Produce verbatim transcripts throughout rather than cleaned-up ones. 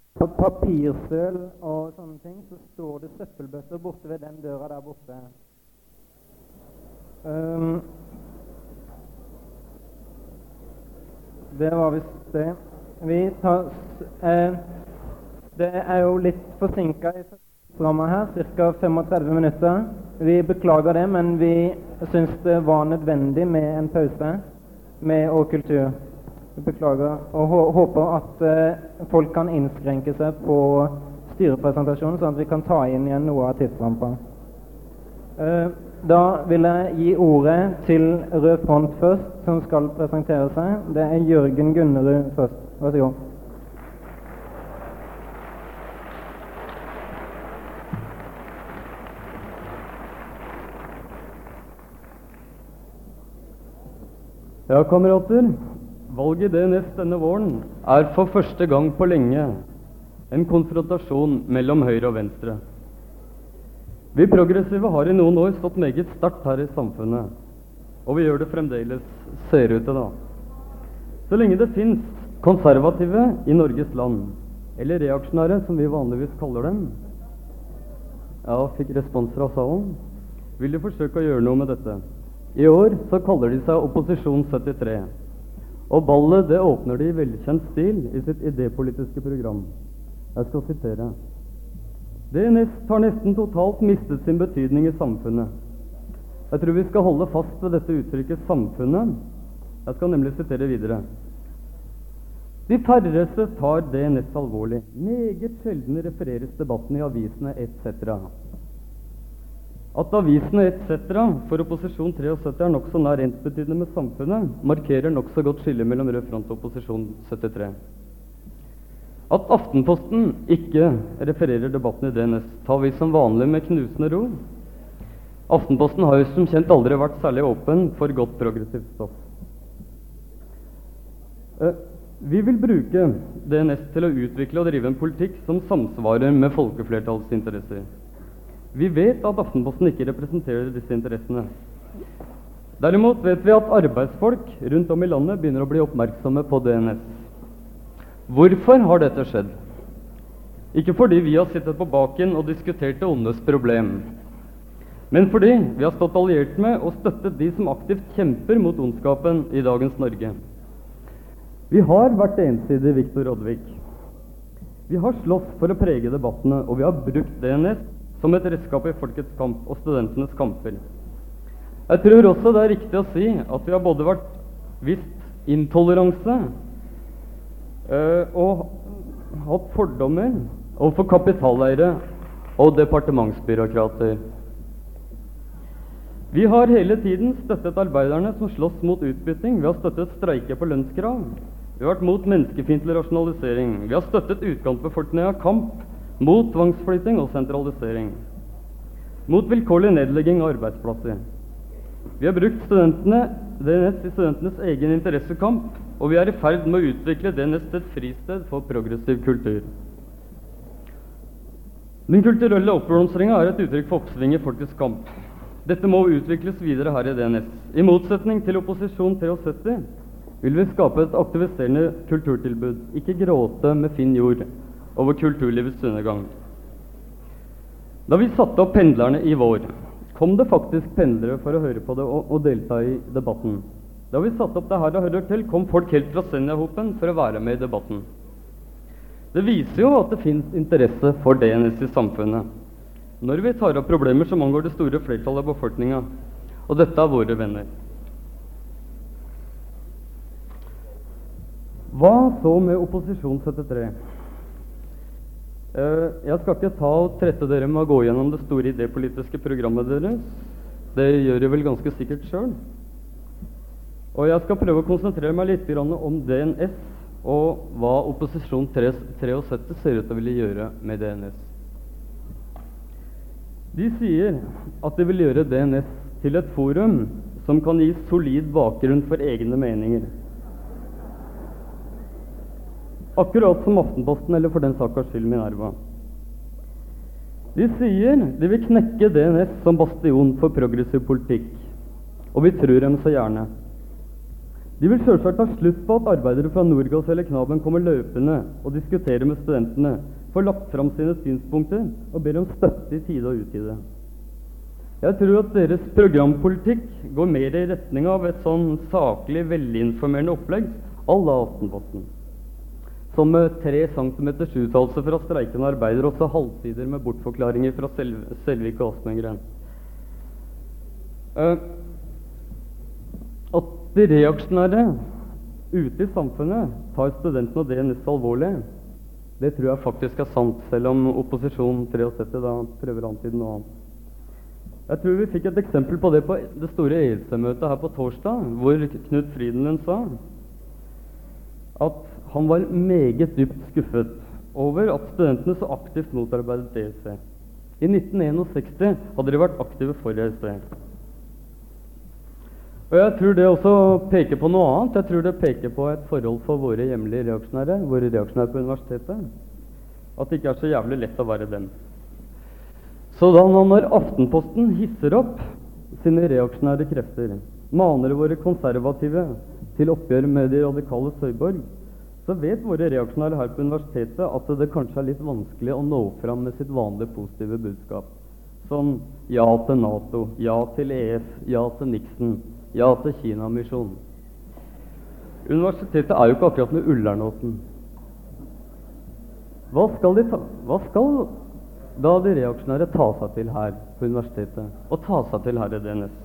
På papirsøl og sånne ting så står det søppelbøtter borte ved den døra der borte. Um, det var visst det. Vi tar, eh, det er jo litt forsinket i rammet her, cirka femogtredve minutter. Vi beklager det, men vi synes det var nødvendig med en pause med og kultur. Vi beklager og håper at eh, folk kan innskrenke seg på styrepresentasjonen, sånn at vi kan ta inn igjen noe av tidsrampa. Eh, da vil jeg gi ordet til Rød Front først, som skal presentere seg. Det er Jørgen Gunnerud først. Vær så god. Ja, kamerater. Valget i D N S denne våren er for første gang på lenge en konfrontasjon mellom høyre og venstre. Vi progressive har i noen år stått meget sterkt her i samfunnet, og vi gjør det fremdeles, ser ut til da. Så lenge det finnes konservative i Norges land, eller reaksjonære som vi vanligvis kaller dem, ja, fikk respons fra salen, vil de forsøke å gjøre noe med dette. I år så kaller de seg Opposisjon syttitre. Og ballet det åpner de i velkjent stil i sitt idépolitiske program. Jeg skal sitere. D N S har nesten totalt mistet sin betydning i samfunnet. Jeg tror vi skal holde fast ved dette uttrykket samfunnet. Jeg skal nemlig sitere videre. De færreste tar D N S alvorlig. Meget sjelden refereres debatten i avisene et cetera. At avisene et cetera for opposisjon syttitre er nok så nær ensbetydende med samfunnet, markerer nok så godt skille mellom Rød Front og opposisjon syttitre. At Aftenposten ikke refererer debatten i D N S, tar vi som vanlig med knusende ro. Aftenposten har jo som kjent aldri vært særlig åpen for godt progressivt stoff. Eh, vi vil bruke D N S til å utvikle og drive en politikk som samsvarer med folkeflertallsinteresser. Vi vet at Aftenposten ikke representerer disse interessene. Derimot vet vi at arbeidsfolk rundt om i landet begynner å bli oppmerksomme på D N S. Hvorfor har dette skjedd? Ikke fordi vi har sittet på baken og diskutert det ondes problem, men fordi vi har stått alliert med og støttet de som aktivt kjemper mot ondskapen i dagens Norge. Vi har vært ensidige, Viktor Rodvik. Vi har slåss for å prege debattene, og vi har brukt D N S som et redskap i folkets kamp og studentenes kamper. Jeg tror også det er riktig å si at vi har både vært vist intoleranse øh, og hatt fordommer overfor kapitaleiere og departementsbyråkrater. Vi har hele tiden støttet arbeiderne som slåss mot utbytting. Vi har støttet streike på lønnskrav. Vi har vært mot menneskefiendtlig rasjonalisering. Vi har støttet utkantbefolkningen av kamp mot tvangsflytting og sentralisering, mot vilkårlig nedlegging av arbeidsplasser. Vi har brukt studentene, D N S i studentenes egen interessekamp, og vi er i ferd med å utvikle D N S til et fristed for progressiv kultur. Den kulturelle oppblomstringen er et uttrykk for oppsving i folkets kamp. Dette må utvikles videre her i D N S. I motsetning til opposisjon syttitre vil vi skape et aktiviserende kulturtilbud, ikke gråte med fin jord over kulturlivets undergang. Da vi satte opp pendlerne i vår, kom det faktisk pendlere for å høre på det og, og delta i debatten. Da vi satte opp det her og hører til, kom folk helt fra Senja-hopen for å være med i debatten. Det viser jo at det finnes interesse for D N S i samfunnet, når vi tar opp problemer som angår det store flertallet av befolkningen, og dette er våre venner. Hva så med opposisjon syttitre? Uh, jeg skal ikke ta og trette dere med å gå gjennom det store idépolitiske programmet deres. Det gjør jeg vel ganske sikkert selv. Og jeg skal prøve å konsentrere meg litt om D N S og hva opposisjon syttitre ser ut til å ville gjøre med D N S. De sier at de vil gjøre D N S til et forum som kan gi solid bakgrunn for egne meninger. Akkurat som Aftenposten, eller for den saks skyld Minerva. De sier de vil knekke D N S som bastion for progressiv politikk, og vi tror dem så gjerne. De vil selvsagt ha slutt på at arbeidere fra Norgass eller Knaben kommer løpende og diskuterer med studentene, får lagt fram sine synspunkter og ber om støtte i tide og utide. Jeg tror at deres programpolitikk går mer i retning av et sånn saklig, velinformerende opplegg à la Aftenposten. Som med tre centimeters uttalelse fra streikende arbeidere, også halvsider med bortforklaringer fra Sel Selvik og Asmengren. Uh, at de reaksjonære ute i samfunnet tar studentene og D N S alvorlig, det tror jeg faktisk er sant, selv om opposisjon syttitre da prøver å antyde noe annet. Jeg tror vi fikk et eksempel på det på det store E L C-møtet her på torsdag, hvor Knut Frydenlund sa at han var meget dypt skuffet over at studentene så aktivt motarbeidet E L C. I nitten enogseksti hadde de vært aktive for E L C. Og jeg tror det også peker på noe annet. Jeg tror det peker på et forhold for våre hjemlige reaksjonære, våre reaksjonære på universitetet, at det ikke er så jævlig lett å være dem. Så da når Aftenposten hisser opp sine reaksjonære krefter, maner våre konservative til oppgjør med de radikale Søyborg, så vet våre reaksjonære her på universitetet at det kanskje er litt vanskelig å nå fram med sitt vanlige positive budskap. Som ja til NATO, ja til E F, ja til Nixon, ja til Kina-misjon. Universitetet er jo ikke akkurat med Ullernåsen. Hva skal, de ta, hva skal da de reaksjonære ta seg til her på universitetet, og ta seg til her i D N S?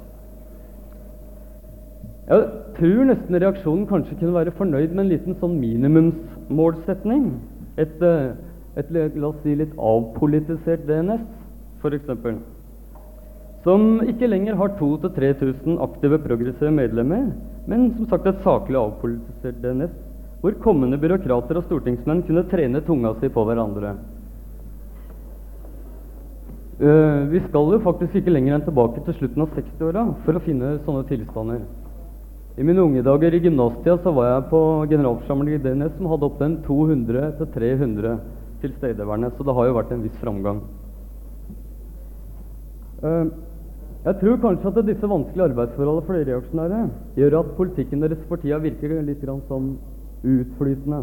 Jeg tror nesten reaksjonen kanskje kunne være fornøyd med en liten sånn minimumsmålsetning. Et, et, la oss si, litt avpolitisert D N S, for eksempel. Som ikke lenger har to til tre tusen aktive progressive medlemmer, men som sagt et saklig avpolitisert D N S, hvor kommende byråkrater og stortingsmenn kunne trene tunga si på hverandre. Uh, vi skal jo faktisk ikke lenger enn tilbake til slutten av seksti-åra for å finne sånne tilstander. I mine unge dager i gymnastida så var jeg på generalforsamling i D N S som hadde opp den to hundre til tre hundre tilstedeværende, så det har jo vært en viss framgang. Uh, jeg tror kanskje at disse vanskelige arbeidsforholdene for de reaksjonære gjør at politikken deres for tida virker litt grann sånn utflytende.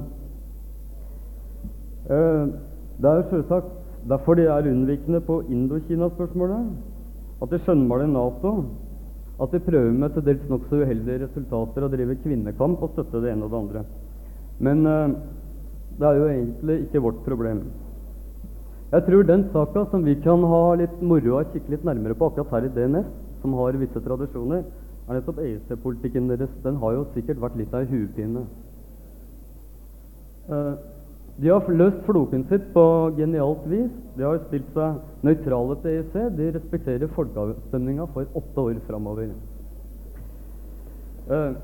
Uh, det er jo selvsagt derfor de er unnvikende på Indokina-spørsmålet, at de skjønnmaler NATO, at de prøver med til dels nok så uheldige resultater å drive kvinnekamp og støtte det ene og det andre. Men uh, det er jo egentlig ikke vårt problem. Jeg tror den saka som vi kan ha litt moro og kikke litt nærmere på akkurat her i D N S, som har visse tradisjoner, er nettopp E L C-politikken deres. Den har jo sikkert vært litt av en huepine. Uh, de har løst floken sitt på genialt vis. De har stilt seg nøytrale til E E C. De respekterer folkeavstemninga for åtte år framover. Uh,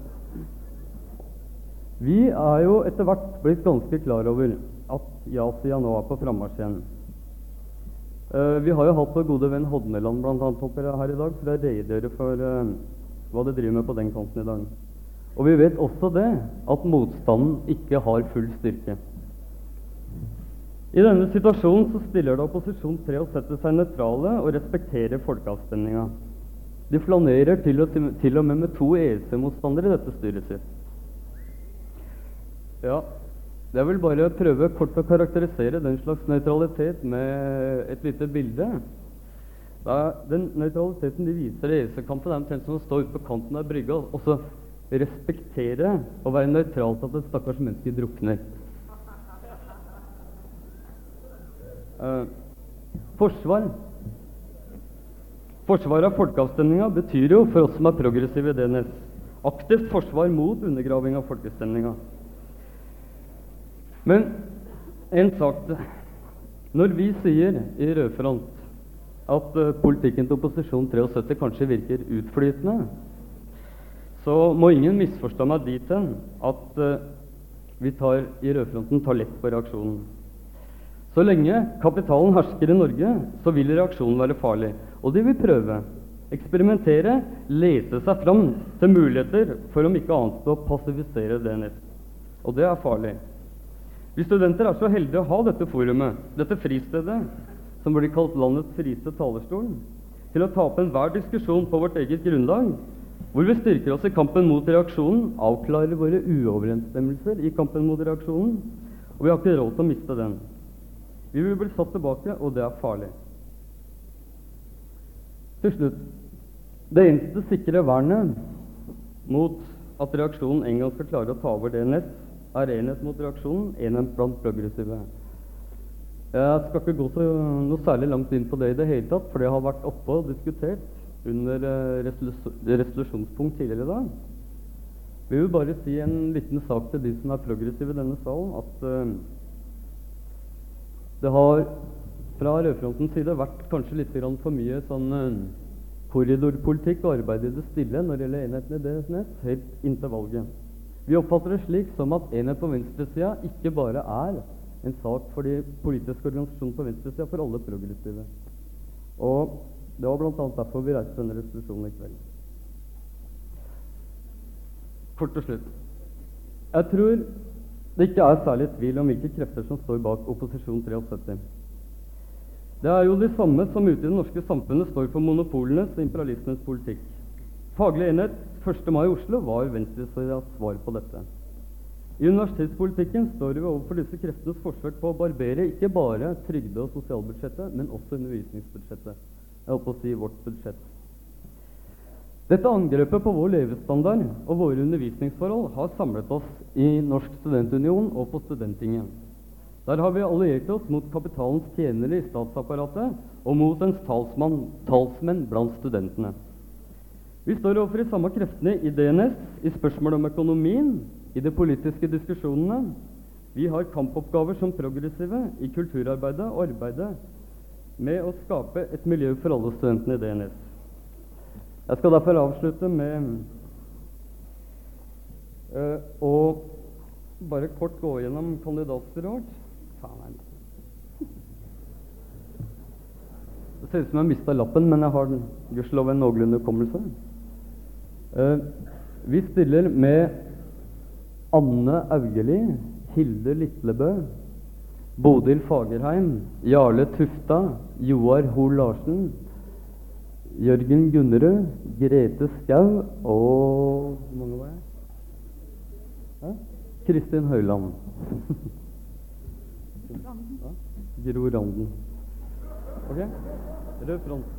vi er jo etter hvert blitt ganske klar over at ja-sida nå er på frammarsj igjen. Uh, vi har jo hatt vår gode venn Hodneland blant annet oppe her i dag for å redegjøre for uh, hva de driver med på den kanten i dag. Og vi vet også det at motstanden ikke har full styrke. I denne situasjonen så stiller det opposisjon til å sette seg nøytrale og respektere folkeavstemninga. De flanerer til og, til, til og med med to E L C-motstandere i dette styret sitt. Ja, jeg vil bare prøve kort å karakterisere den slags nøytralitet med et lite bilde. Den nøytraliteten de viser i E L C-kampen er omtrent som å stå ute på kanten av brygga og så respektere og være nøytral til at et stakkars menneske drukner. Uh, forsvar Forsvar av folkeavstemninga betyr jo for oss som er progressive i D N S aktivt forsvar mot undergraving av folkestemninga. Men en sak til. Når vi sier i Rødfront at uh, politikken til opposisjon syttitre kanskje virker utflytende, så må ingen misforstå meg dit hen at uh, vi tar, i Rødfronten tar lett på reaksjonen. Så lenge kapitalen hersker i Norge, så vil reaksjonen være farlig. Og de vil prøve, eksperimentere, lese seg fram til muligheter for om ikke annet å passivisere D N S. Og det er farlig. Vi studenter er så heldige å ha dette forumet, dette fristedet, som blir kalt landets frieste talerstol, til å ta opp enhver diskusjon på vårt eget grunnlag, hvor vi styrker oss i kampen mot reaksjonen, avklarer våre uoverensstemmelser i kampen mot reaksjonen, og vi har ikke råd til å miste den. Vi vil bli satt tilbake, og det er farlig. Til slutt, det eneste sikre vernet mot at reaksjonen en gang skal klare å ta over D N S, er enhet mot reaksjonen, enhet blant progressive. Jeg skal ikke gå så noe særlig langt inn på det i det hele tatt, for det har vært oppe og diskutert under resolus resolusjonspunkt tidligere i dag. Vi vil bare si en liten sak til de som er progressive i denne salen, at uh, det har fra rødfrontens side vært kanskje litt for mye sånn uh, korridorpolitikk og arbeid i det stille når det gjelder enheten i D N S, helt inntil valget. Vi oppfatter det slik som at enhet på venstresida ikke bare er en sak for de politiske organisasjonene på venstresida, for alle progressive. Og det var blant annet derfor vi reiste denne resolusjonen i kveld. Kort til slutt. Jeg tror det ikke er særlig tvil om hvilke krefter som står bak opposisjon syttitre. Det er jo de samme som ute i det norske samfunnet står for monopolenes og imperialistenes politikk. Faglig enhet første mai i Oslo var venstresidas svar på dette. I universitetspolitikken står vi overfor disse kreftenes forsøk på å barbere ikke bare trygde- og sosialbudsjettet, men også undervisningsbudsjettet. Jeg holdt på å si vårt budsjett. Dette angrepet på vår levestandard og våre undervisningsforhold har samlet oss i Norsk Studentunion og på Studenttinget. Der har vi alliert oss mot kapitalens tjenere i statsapparatet og mot ens talsmann, talsmenn blant studentene. Vi står overfor de samme kreftene i D N S, i spørsmål om økonomien, i de politiske diskusjonene. Vi har kampoppgaver som progressive i kulturarbeidet og arbeidet med å skape et miljø for alle studentene i D N S. Jeg skal derfor avslutte med uh, å bare kort gå gjennom kandidatstyret vårt. Faen, det ser ut som jeg mistet lappen, men jeg har gudskjelov en noenlunde hukommelse. Uh, vi stiller med Anne Augeli, Hilde Litlebø, Bodil Fagerheim, Jarle Tufta, Joar Hoel Larsen, Jørgen Gunnerud, Grete Skau og hvor mange var jeg? Hæ? Kristin Høyland. Ja, Gro Randen. Ok, rød front.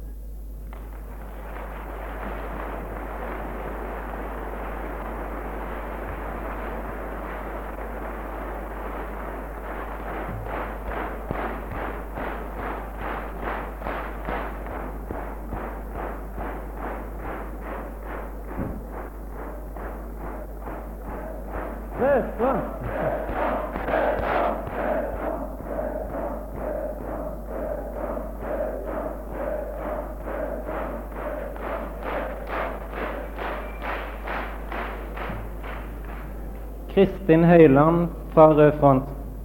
Kristin Høyland fra Rød Front.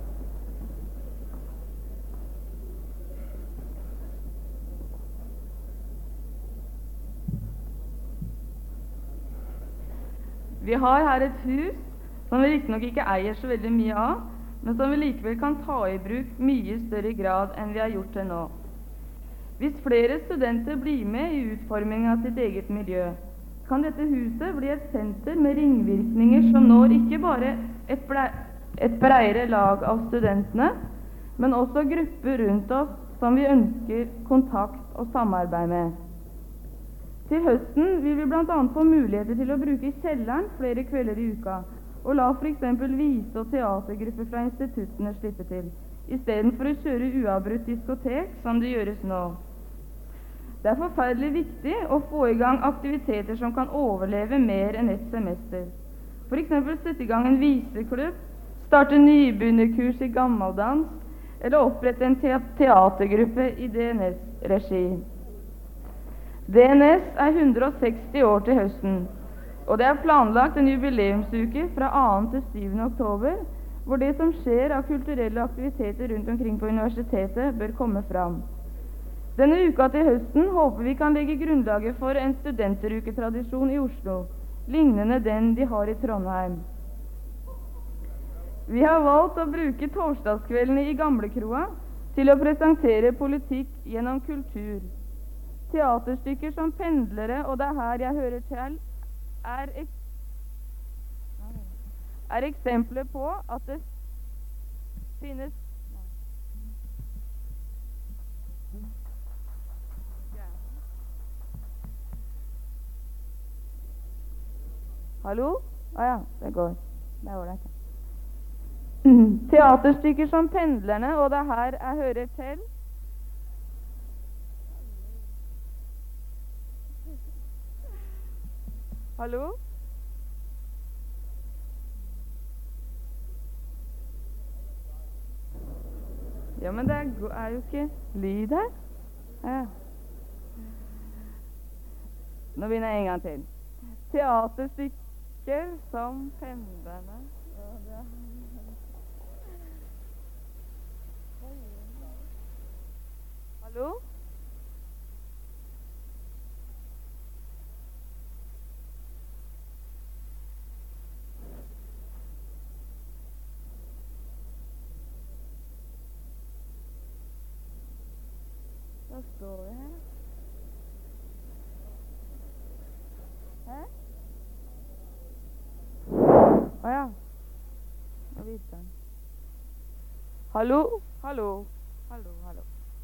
Vi har her et hus som vi riktignok ikke eier så veldig mye av, men som vi likevel kan ta i bruk mye større grad enn vi har gjort til nå. Hvis flere studenter blir med i utformingen av sitt eget miljø, kan dette huset bli et senter med ringvirkninger som når ikke bare et, ble, et bredere lag av studentene, men også grupper rundt oss som vi ønsker kontakt og samarbeid med. Til høsten vil vi blant annet få muligheter til å bruke kjelleren flere kvelder i uka, og la for eksempel vise- og teatergrupper fra instituttene slippe til, i stedet for å kjøre uavbrutt diskotek som det gjøres nå. Det er forferdelig viktig å få i gang aktiviteter som kan overleve mer enn et semester. For eksempel sette i gang en viseklubb, starte nybegynnerkurs i gammeldans, eller opprette en te teatergruppe i D N S-regi. D N S er hundre og seksti år til høsten, og det er planlagt en jubileumsuke fra andre til syvende oktober, hvor det som skjer av kulturelle aktiviteter rundt omkring på universitetet bør komme fram. Denne uka til høsten håper vi kan legge grunnlaget for en studenteruketradisjon i Oslo, lignende den de har i Trondheim. Vi har valgt å bruke torsdagskveldene i Gamlekroa til å presentere politikk gjennom kultur. Teaterstykker som Pendlere og Det er her jeg hører til er, ek er eksempler på at det finnes Hallo? Å ah, ja, det går. Det er ålreit. Teaterstykker som Pendlerne, og det er her jeg hører til. Hallo? Ja, men det er, er jo ikke lyd her. Ja. Nå begynner jeg en gang til. Teaterstykker som Pendlerne. Hallo? Hva står det her? Hæ? Å ja. Nå viser den. Hallo? Hallo? Hallo, hallo.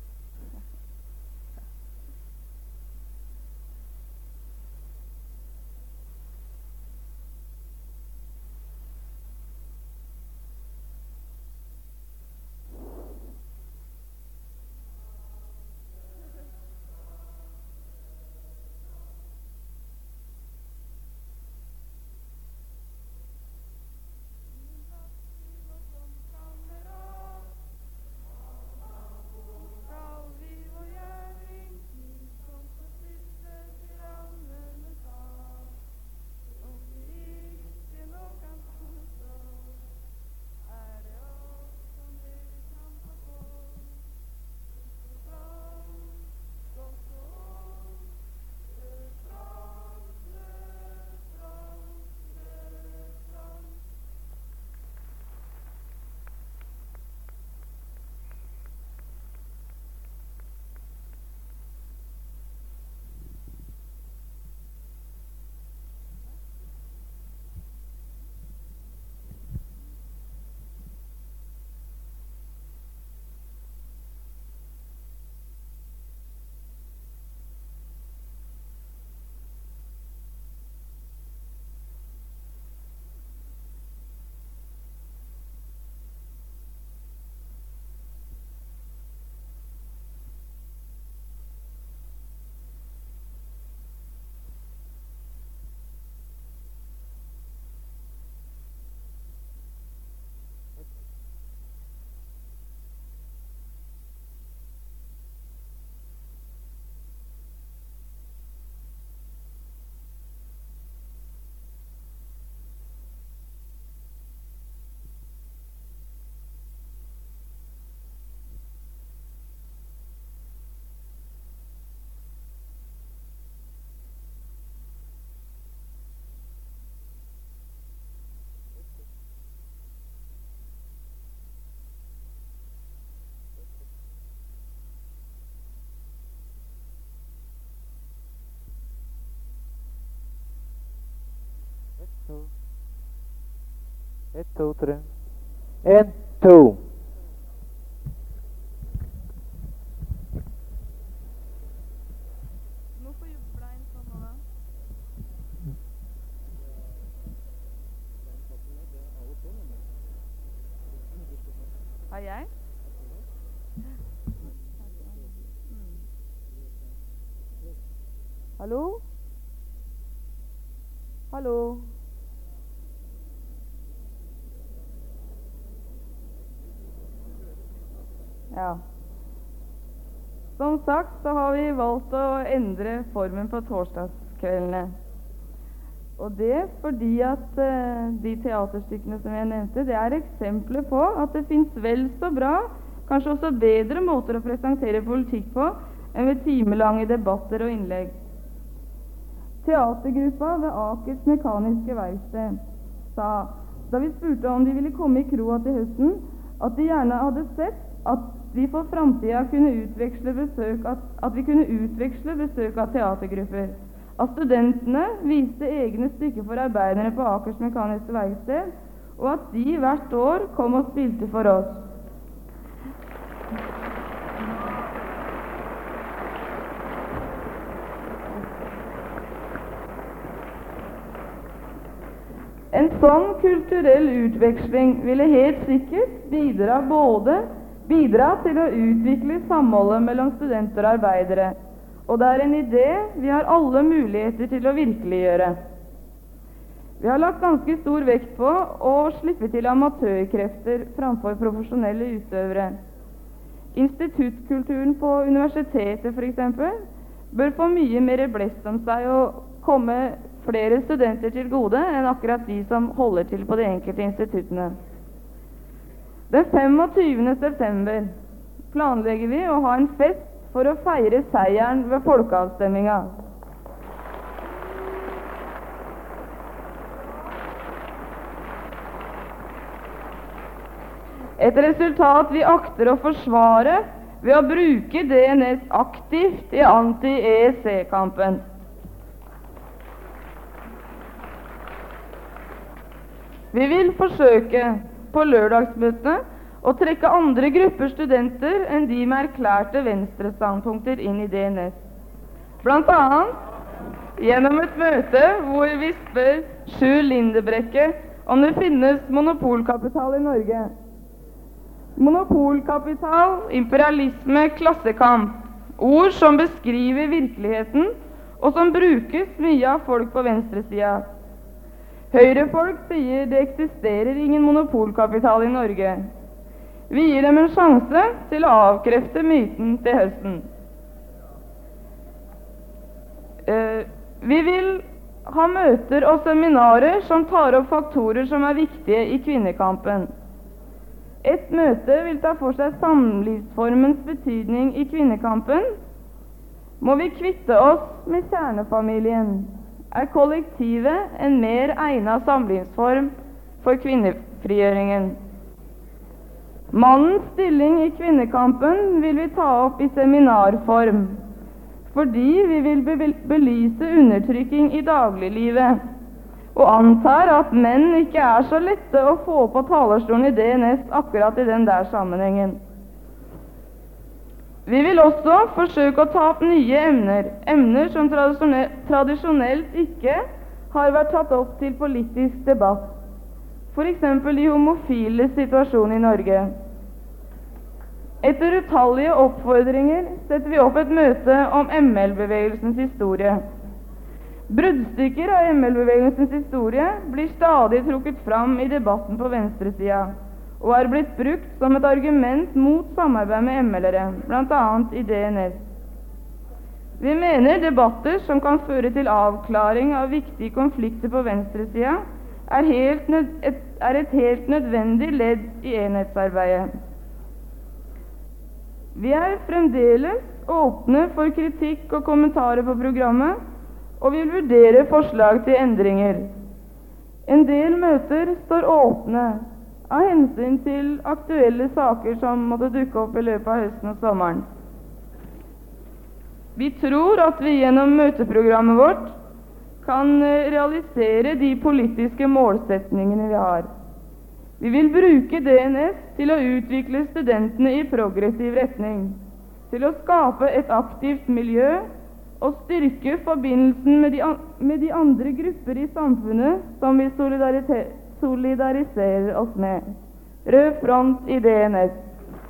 to. Ett, to, tre. En, to. Hvorfor ble en sånn nå da? Har jeg? Mm. Hallo? Hallo? Ja. Som sagt så har vi valgt å endre formen på torsdagskveldene. Og det fordi at uh, de teaterstykkene som jeg nevnte, det er eksempler på at det finnes vel så bra, kanskje også bedre måter å presentere politikk på enn ved timelange debatter og innlegg. Teatergruppa ved Akers Mekaniske Verksted sa, da vi spurte om de ville komme i kroa til høsten, at de gjerne hadde sett at vi for framtida kunne utveksle besøk at, at vi kunne utveksle besøk av teatergrupper. at studentene viste egne stykker for arbeiderne på Akers Mekaniske Verksted, og at de hvert år kom og spilte for oss. En sånn kulturell utveksling ville helt sikkert bidra både bidra til å utvikle samholdet mellom studenter og arbeidere, og det er en idé vi har alle muligheter til å virkeliggjøre. Vi har lagt ganske stor vekt på å slippe til amatørkrefter framfor profesjonelle utøvere. Instituttkulturen på universitetet for eksempel bør få mye mer blest om seg og komme flere studenter til gode enn akkurat de som holder til på de enkelte instituttene. Den femogtyvende september planlegger vi å ha en fest for å feire seieren ved folkeavstemminga. Et resultat vi akter å forsvare ved å bruke D N S aktivt i anti-E E C-kampen. Vi vil forsøke på lørdagsmøtene å trekke andre grupper studenter enn de med erklærte venstrestandpunkter inn i D N S. Blant annet gjennom et møte hvor vi spør Sjur Lindebrekke om det finnes monopolkapital i Norge. Monopolkapital, imperialisme, klassekamp. Ord som beskriver virkeligheten, og som brukes mye av folk på venstresida. Høyrefolk sier det eksisterer ingen monopolkapital i Norge. Vi gir dem en sjanse til å avkrefte myten til høsten. Eh, vi vil ha møter og seminarer som tar opp faktorer som er viktige i kvinnekampen. Et møte vil ta for seg samlivsformens betydning i kvinnekampen. Må vi kvitte oss med kjernefamilien? Er kollektivet en mer egnet samlivsform for kvinnefrigjøringen? Mannens stilling i kvinnekampen vil vi ta opp i seminarform, fordi vi vil be- belyse undertrykking i dagliglivet, og antar at menn ikke er så lette å få på talerstolen i D N S akkurat i den der sammenhengen. Vi vil også forsøke å ta opp nye emner, emner som tradisjonelt, tradisjonelt ikke har vært tatt opp til politisk debatt, for eksempel de homofiles situasjon i Norge. Etter utallige oppfordringer setter vi opp et møte om M L-bevegelsens historie. Bruddstykker av M L-bevegelsens historie blir stadig trukket fram i debatten på venstresida, og er blitt brukt som et argument mot samarbeid med M L-ere, blant annet i D N S. Vi mener debatter som kan føre til avklaring av viktige konflikter på venstresida, er, helt nød, et, er et helt nødvendig ledd i enhetsarbeidet. Vi er fremdeles åpne for kritikk og kommentarer på programmet, og vil vurdere forslag til endringer. En del møter står åpne av hensyn til aktuelle saker som måtte dukke opp i løpet av høsten og sommeren. Vi tror at vi gjennom møteprogrammet vårt kan realisere de politiske målsetningene vi har. Vi vil bruke D N S til å utvikle studentene i progressiv retning, til å skape et aktivt miljø og styrke forbindelsen med de, med de andre grupper i samfunnet som vi solidariserer oss med. Rød front i D N S.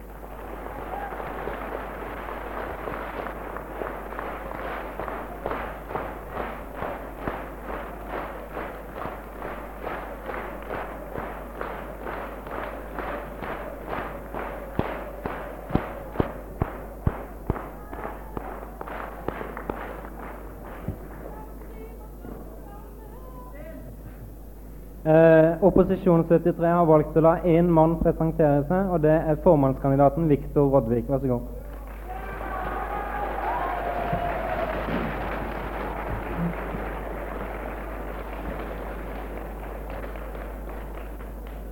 Eh, opposisjon syttitre har valgt å la én mann presentere seg, og det er formannskandidaten Viktor Rådvik. Vær så god.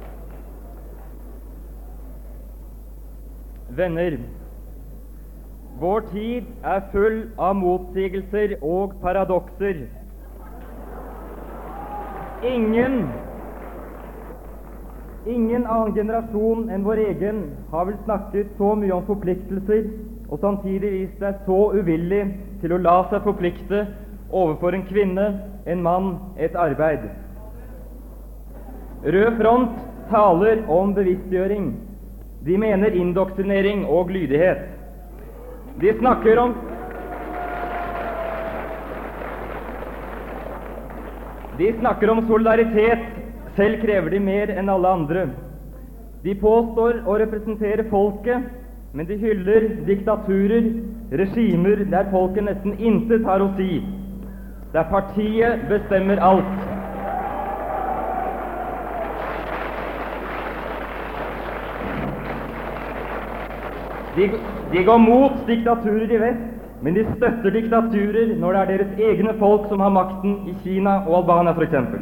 Venner, Vår tid er full av motsigelser og paradokser. Ingen, ingen annen generasjon enn vår egen har vel snakket så mye om forpliktelser, og samtidig vist seg så uvillig til å la seg forplikte overfor en kvinne, en mann, et arbeid. Rød Front taler om bevisstgjøring. De mener indoktrinering og lydighet. De snakker om De snakker om solidaritet, selv krever de mer enn alle andre. De påstår å representere folket, men de hyller diktaturer, regimer der folket nesten intet har å si, der partiet bestemmer alt. De, de går mot diktaturer i vest, men de støtter diktaturer når det er deres egne folk som har makten i Kina og Albania for eksempel.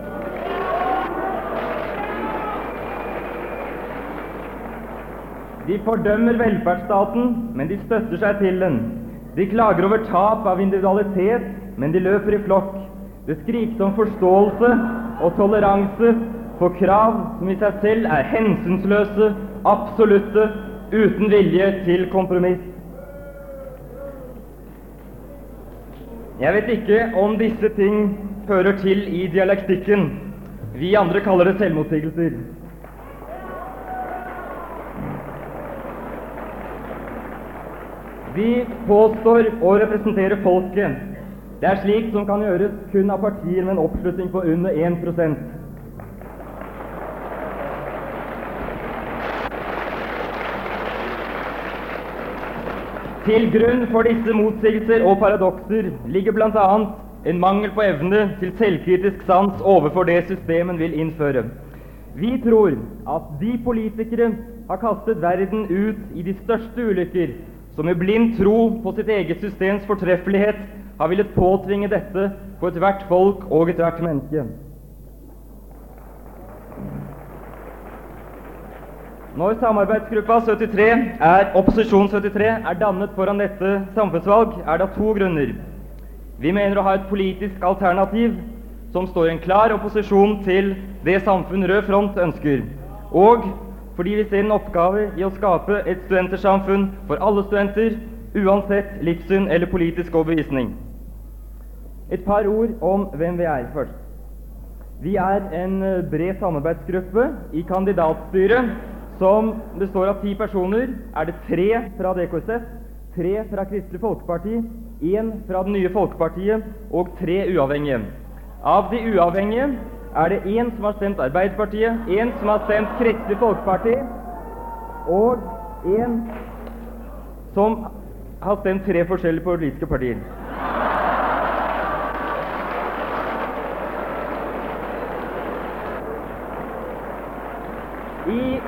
De fordømmer velferdsstaten, men de støtter seg til den. De klager over tap av individualitet, men de løper i flokk. Det skrikes om forståelse og toleranse for krav som i seg selv er hensynsløse, absolutte, uten vilje til kompromiss. Jeg vet ikke om disse ting hører til i dialektikken. Vi andre kaller det selvmotsigelser. De påstår å representere folket. Det er slik som kan gjøres kun av partier med en oppslutning på under én prosent. Til grunn for disse motsigelser og paradokser ligger blant annet en mangel på evne til selvkritisk sans overfor det systemet vil innføre. Vi tror at de politikere har kastet verden ut i de største ulykker, som i blind tro på sitt eget systems fortreffelighet har villet påtvinge dette på et hvert folk og et hvert menneske. Når samarbeidsgruppa syttitre er opposisjon syttitre er dannet foran dette samfunnsvalg, er det to grunner. Vi mener å ha et politisk alternativ som står i en klar opposisjon til det samfunn Rød Front ønsker, og fordi vi ser en oppgave i å skape et studentersamfunn for alle studenter, uansett livssyn eller politisk overbevisning. Et par ord om hvem vi er først. Vi er en bred samarbeidsgruppe i kandidatstyret, som består av ti personer. Er det tre fra D K S F, tre fra Kristelig Folkeparti, én fra Det nye Folkepartiet og tre uavhengige. Av de uavhengige er det én som har stemt Arbeiderpartiet, én som har stemt Kristelig Folkeparti, og én som har stemt tre forskjellige politiske partier. I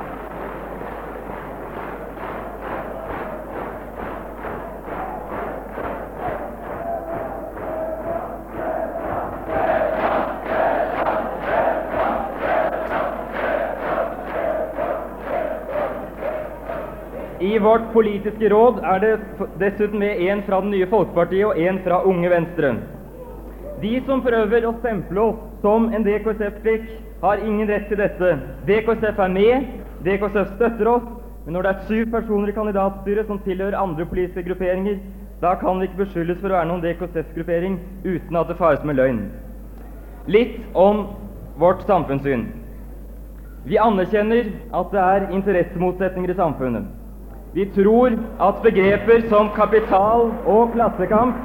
I vårt politiske råd er det dessuten med en fra Det nye Folkepartiet og en fra Unge Venstre. De som prøver å stemple oss som en D K S F-klikk, har ingen rett til dette. D K S F er med, D K S F støtter oss, men når det er syv personer i kandidatstyret som tilhører andre politiske grupperinger, da kan vi ikke beskyldes for å være noen D K S F-gruppering uten at det fares med løgn. Litt om vårt samfunnssyn. Vi anerkjenner at det er interessemotsetninger i samfunnet. Vi tror at begreper som kapital og klassekamp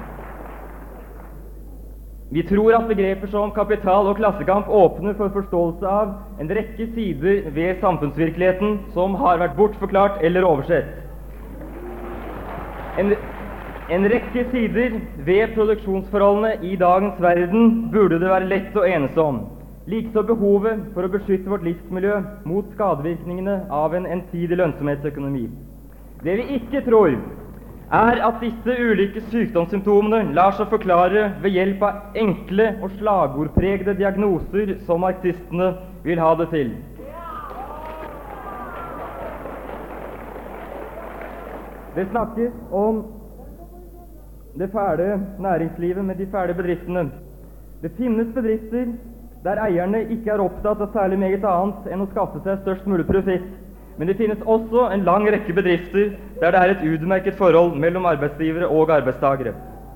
Vi tror at begreper som kapital og klassekamp åpner for forståelse av en rekke sider ved samfunnsvirkeligheten som har vært bortforklart eller oversett. En, en rekke sider ved produksjonsforholdene i dagens verden burde det være lett å enes om. Likeså behovet for å beskytte vårt livsmiljø mot skadevirkningene av en ensidig lønnsomhetsøkonomi. Det vi ikke tror, er at disse ulike sykdomssymptomene lar seg forklare ved hjelp av enkle og slagordpregede diagnoser som marxistene vil ha det til. Det snakkes om det fæle næringslivet med de fæle bedriftene. Det finnes bedrifter der eierne ikke er opptatt av særlig meget annet enn å skaffe seg størst mulig profitt. Men det finnes også en lang rekke bedrifter der det er et utmerket forhold mellom arbeidsgivere og arbeidstagere.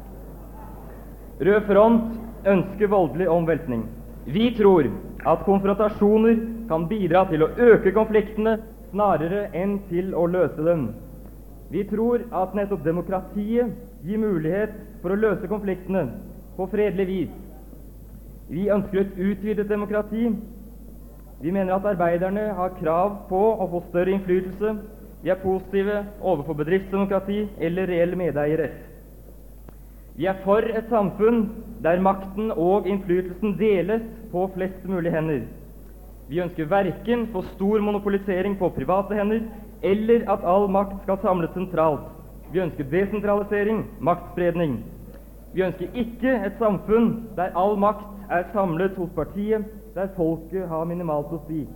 Rød Front ønsker voldelig omveltning. Vi tror at konfrontasjoner kan bidra til å øke konfliktene snarere enn til å løse dem. Vi tror at nettopp demokratiet gir mulighet for å løse konfliktene på fredelig vis. Vi ønsker et utvidet demokrati. Vi mener at arbeiderne har krav på å få større innflytelse. Vi er positive overfor bedriftsdemokrati eller reell medeierrett. Vi er for et samfunn der makten og innflytelsen deles på flest mulig hender. Vi ønsker verken for stor monopolisering på private hender, eller at all makt skal samles sentralt. Vi ønsker desentralisering, maktspredning. Vi ønsker ikke et samfunn der all makt er samlet hos partiet, der folket har minimalt å si.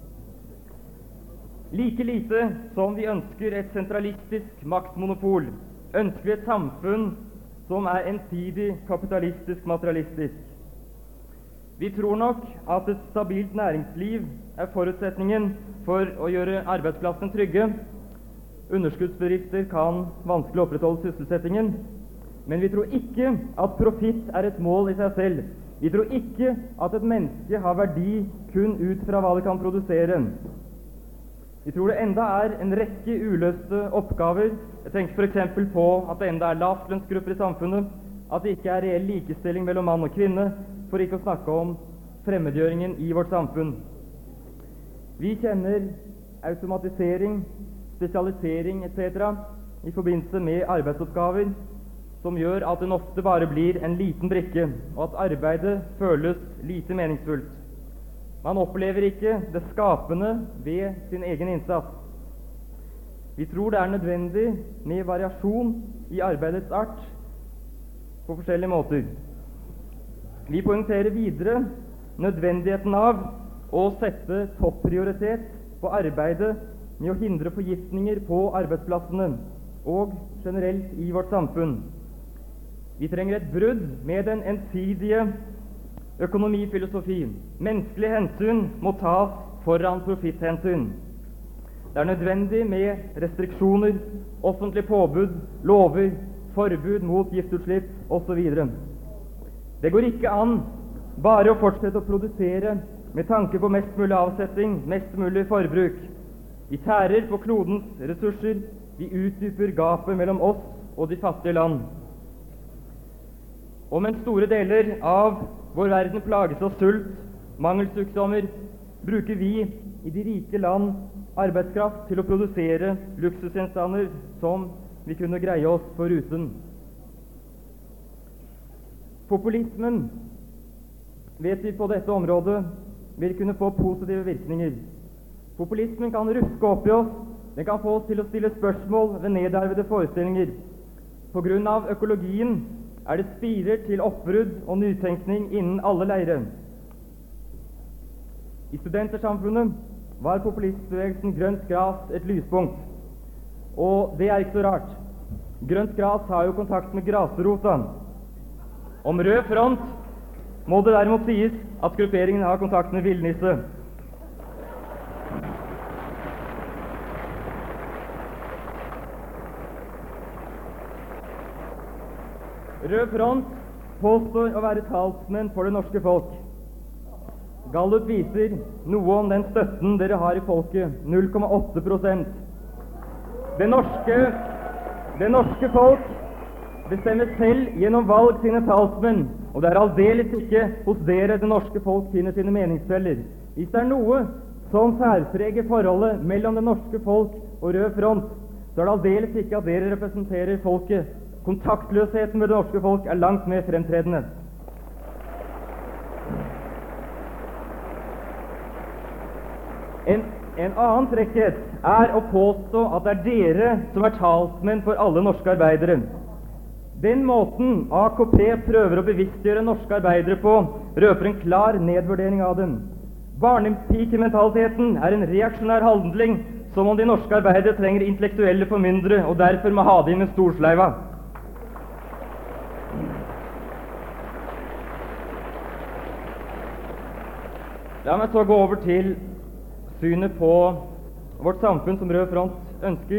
Like lite som vi ønsker et sentralistisk maktmonopol, ønsker vi et samfunn som er ensidig kapitalistisk-materialistisk. Vi tror nok at et stabilt næringsliv er forutsetningen for å gjøre arbeidsplassen trygge. Underskuddsbedrifter kan vanskelig opprettholde sysselsettingen, men vi tror ikke at profitt er et mål i seg selv. Vi tror ikke at et menneske har verdi kun ut fra hva det kan produsere. Vi tror det enda er en rekke uløste oppgaver. Jeg tenker for eksempel på at det enda er lavtlønnsgrupper i samfunnet, at det ikke er reell likestilling mellom mann og kvinne, for ikke å snakke om fremmedgjøringen i vårt samfunn. Vi kjenner automatisering, spesialisering et cetera i forbindelse med arbeidsoppgaver som gjør at den ofte bare blir en liten brikke, og at arbeidet føles lite meningsfullt. Man opplever ikke det skapende ved sin egen innsats. Vi tror det er nødvendig med variasjon i arbeidets art på forskjellige måter. Vi poengterer videre nødvendigheten av å sette topprioritet på arbeidet med å hindre forgiftninger på arbeidsplassene og generelt i vårt samfunn. Vi trenger et brudd med den ensidige økonomifilosofi. Menneskelige hensyn må tas foran profitthensyn. Det er nødvendig med restriksjoner, offentlige påbud, lover, forbud mot giftutslipp osv. Det går ikke an bare å fortsette å produsere med tanke på mest mulig avsetning, mest mulig forbruk. Vi tærer på klodens ressurser, vi utdyper gapet mellom oss og de fattige land. Og mens store deler av vår verden plages av sult, mangelsykdommer, bruker vi i de rike land arbeidskraft til å produsere luksusgjenstander som vi kunne greie oss foruten. Populismen, vet vi på dette området, vil kunne få positive virkninger. Populismen kan ruske opp i oss, den kan få oss til å stille spørsmål ved nedarvede forestillinger. På grunn av økologien er det spirer til oppbrudd og nytenkning innen alle leire. I studentersamfunnet var populistbevegelsen Grønt Gras et lyspunkt. Og det er ikke så rart. Grønt Gras har jo kontakt med grasrota. Om Rød Front må det derimot sies at grupperingen har kontakt med villnisse. Rød Front påstår å være talsmenn for det norske folk. Gallup viser noe om den støtten dere har i folket, null komma åtte prosent. Det norske, det norske folk bestemmer selv gjennom valg sine talsmenn, og det er aldeles ikke hos dere det norske folk finner sine meningsfeller. Hvis det er noe som særpreger forholdet mellom det norske folk og Rød Front, så er det aldeles ikke at dere representerer folket. Kontaktløsheten med det norske folk er langt mer fremtredende. En, en annen trekkhet er å påstå at det er dere som er talsmenn for alle norske arbeidere. Den måten A K P prøver å bevisstgjøre norske arbeidere på, røper en klar nedvurdering av dem. Barnepikementaliteten er en reaksjonær handling som om de norske arbeidere trenger intellektuelle formyndere og derfor må ha det inn med storsleiva. La meg så gå over til synet på vårt samfunn som Rød Front ønsker.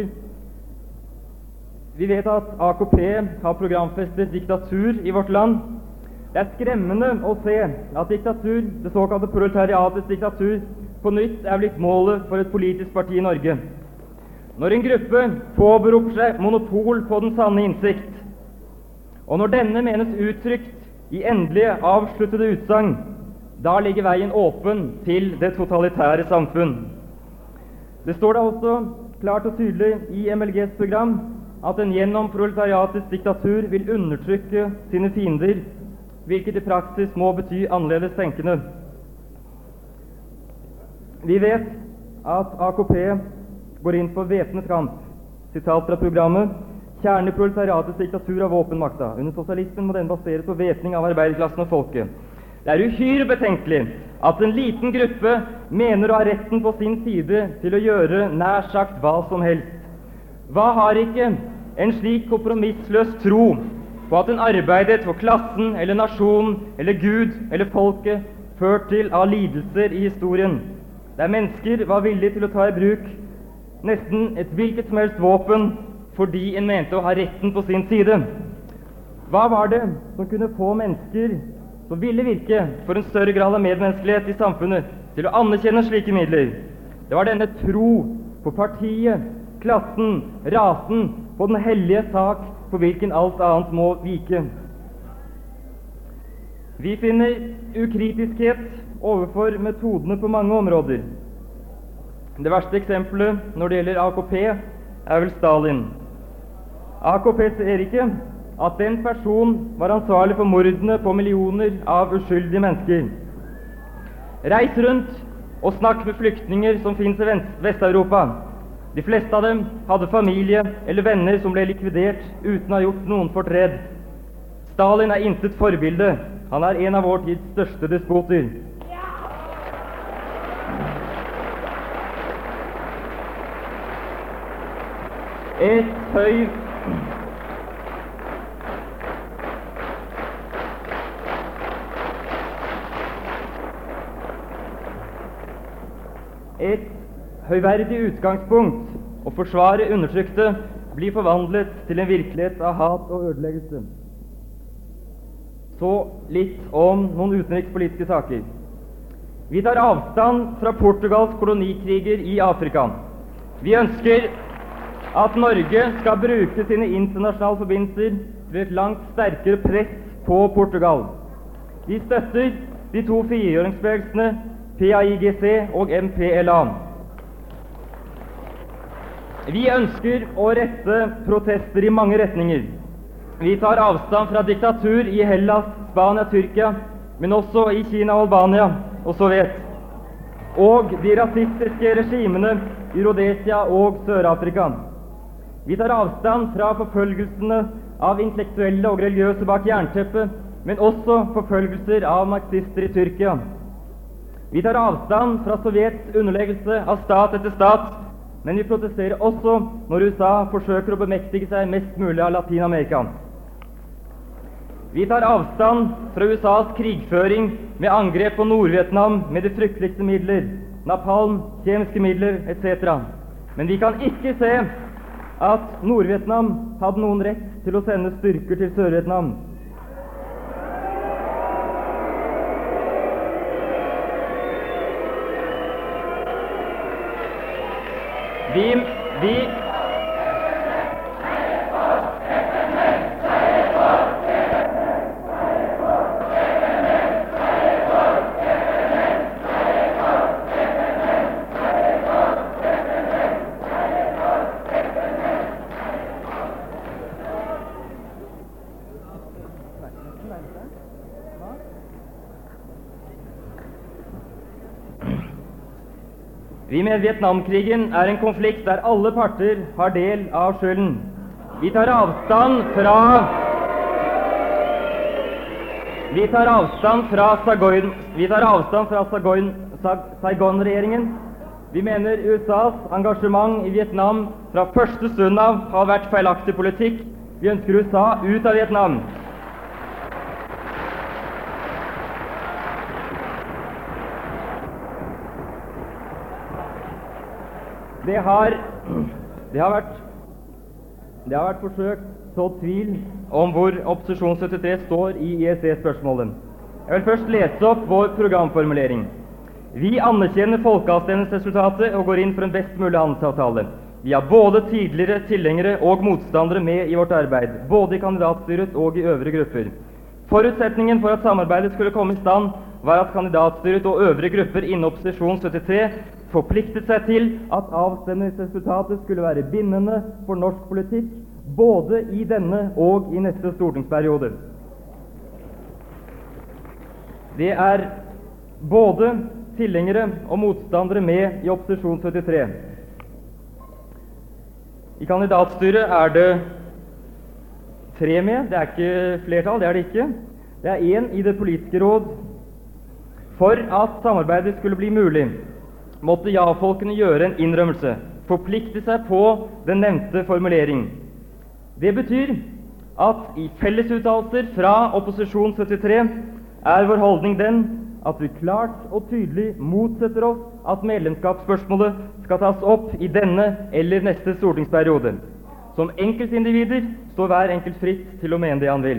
Vi vet at A K P har programfestet diktatur i vårt land. Det er skremmende å se at diktatur, det såkalte proletariatets diktatur, på nytt er blitt målet for et politisk parti i Norge. Når en gruppe påberoper seg monopol på den sanne innsikt, og når denne menes uttrykt i endelige, avsluttede utsagn, da ligger veien åpen til det totalitære samfunn. Det står da også klart og tydelig i M L G's program at en gjennom proletariatets diktatur vil undertrykke sine fiender, hvilket i praksis må bety annerledes tenkende. Vi vet at A K P går inn for væpnet kamp. Sitat fra programmet: kjernen i proletariatets diktatur av våpenmakta. Under sosialismen må den baseres på væpning av arbeiderklassen og folket. Det er uhyre betenkelig at en liten gruppe mener å ha retten på sin side til å gjøre nær sagt hva som helst. Hva har ikke en slik kompromissløs tro på at en arbeidet for klassen eller nasjonen eller Gud eller folket ført til av lidelser i historien, der mennesker var villige til å ta i bruk nesten et hvilket som helst våpen fordi en mente å ha retten på sin side? Hva var det som kunne få mennesker som ville virke for en større grad av medmenneskelighet i samfunnet, til å anerkjenne slike midler? Det var denne tro på partiet, klassen, rasen, på den hellige sak for hvilken alt annet må vike. Vi finner ukritiskhet overfor metodene på mange områder. Det verste eksempelet når det gjelder A K P er vel Stalin. A K P ser ikke at den person var ansvarlig for mordene på millioner av uskyldige mennesker. Reis rundt og snakk med flyktninger som finnes i Vest-Europa. De fleste av dem hadde familie eller venner som ble likvidert uten å ha gjort noen fortred. Stalin er intet forbilde. Han er en av vår tids største despoter. Et høy Et høyverdig utgangspunkt å forsvare undertrykte blir forvandlet til en virkelighet av hat og ødeleggelse. Så litt om noen utenrikspolitiske saker. Vi tar avstand fra Portugals kolonikriger i Afrika. Vi ønsker at Norge skal bruke sine internasjonale forbindelser til et langt sterkere press på Portugal. Vi støtter de to frigjøringsbevegelsene P A I G C og M P L A. Vi ønsker å rette protester i mange retninger. Vi tar avstand fra diktatur i Hellas, Spania, Tyrkia, men også i Kina, Albania og Sovjet, og de rasistiske regimene i Rhodesia og Sør-Afrika. Vi tar avstand fra forfølgelsene av intellektuelle og religiøse bak jernteppet, men også forfølgelser av marxister i Tyrkia. Vi tar avstand fra Sovjets underleggelse av stat etter stat, men vi protesterer også når U S A forsøker å bemektige seg mest mulig av Latin-Amerika. Vi tar avstand fra U S A's krigføring med angrep på Nord-Vietnam med de frykteligste midler, napalm, kjemiske midler et cetera. Men vi kan ikke se at Nord-Vietnam hadde noen rett til å sende styrker til Sør-Vietnam. Vi, vi Vi mener Vietnamkrigen er en konflikt der alle parter har del av skylden. Vi tar avstand fra Vi tar avstand fra Saigon Vi tar avstand fra Saigon Saigon-regjeringen. Vi mener U S A's engasjement i Vietnam fra første stund av har vært feilaktig politikk. Vi ønsker U S A ut av Vietnam. Det har, det har vært det har vært forsøkt så tvil om hvor opposisjon syttitre står i I E C-spørsmålet. Jeg vil først lese opp vår programformulering. Vi anerkjenner folkeavstemningsresultatet og går inn for en best mulig handelsavtale. Vi har både tidligere tilhengere og motstandere med i vårt arbeid, både i kandidatstyret og i øvrige grupper. Forutsetningen for at samarbeidet skulle komme i stand var at kandidatstyret og øvrige grupper innen opposisjon syttitre forpliktet seg til at avstemningsresultatet skulle være bindende for norsk politikk, både i denne og i neste stortingsperiode. Det er både tilhengere og motstandere med i opposisjon syttitre. I kandidatstyret er det tre med, det er ikke flertall, det er det ikke. Det er én i det politiske råd. For at samarbeidet skulle bli mulig, måtte ja-folkene gjøre en innrømmelse, forplikte seg på den nevnte formulering. Det betyr at i fellesuttalelser fra opposisjon syttitre er vår holdning den at vi klart og tydelig motsetter oss at medlemskapsspørsmålet skal tas opp i denne eller neste stortingsperiode. Som enkeltindivider står hver enkelt fritt til å mene det han vil.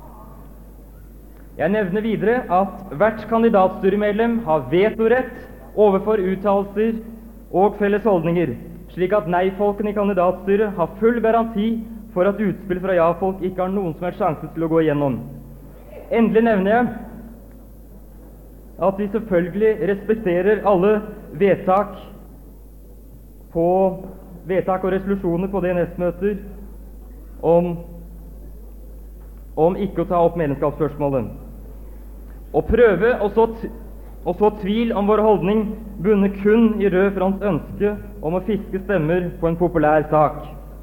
Jeg nevner videre at hvert kandidatstyremedlem har vetorett overfor uttalelser og felles holdninger, slik at nei-folkene i kandidatstyret har full garanti for at utspill fra ja-folk ikke har noen som helst sjanse til å gå igjennom. Endelig nevner jeg at vi selvfølgelig respekterer alle vedtak på vedtak og resolusjoner på D N S-møter om, om ikke å ta opp medlemskapsspørsmålet. Å prøve å så, å så tvil om vår holdning bunner kun i Rød Fronts ønske om å fiske stemmer på en populær sak.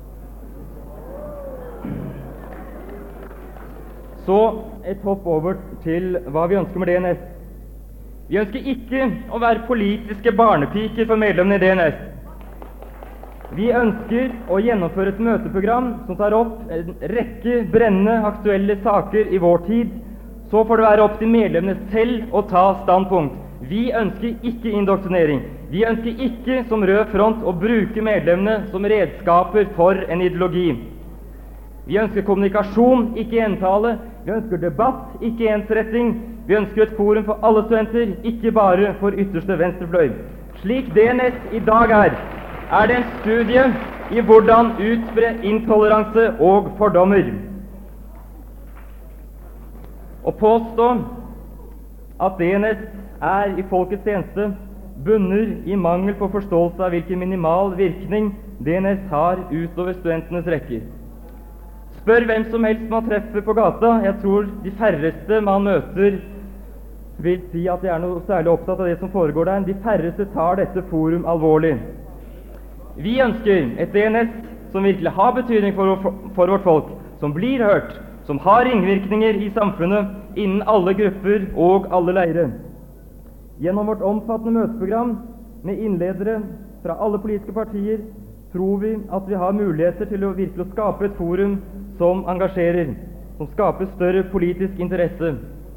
Så et hopp over til hva vi ønsker med D N S. Vi ønsker ikke å være politiske barnepiker for medlemmene i D N S. Vi ønsker å gjennomføre et møteprogram som tar opp en rekke brennende aktuelle saker i vår tid. Så får det være opp til medlemmene selv å ta standpunkt. Vi ønsker ikke indoktrinering. Vi ønsker ikke som Rød Front å bruke medlemmene som redskaper for en ideologi. Vi ønsker kommunikasjon, ikke entale. Vi ønsker debatt, ikke ensretting. Vi ønsker et forum for alle studenter, ikke bare for ytterste venstrefløy. Slik D N S i dag er, er det en studie i hvordan utbre intoleranse og fordommer. Å påstå at D N S er i folkets tjeneste bunner i mangel på forståelse av hvilken minimal virkning D N S har utover studentenes rekker. Spør hvem som helst man treffer på gata. Jeg tror de færreste man møter vil si at de er noe særlig opptatt av det som foregår der. De færreste tar dette forum alvorlig. Vi ønsker et D N S som virkelig har betydning for, for vårt folk, som blir hørt, som har ringvirkninger i samfunnet innen alle grupper og alle leire. Gjennom vårt omfattende møteprogram med innledere fra alle politiske partier tror vi at vi har muligheter til å virkelig skape et forum som engasjerer, som skaper større politisk interesse.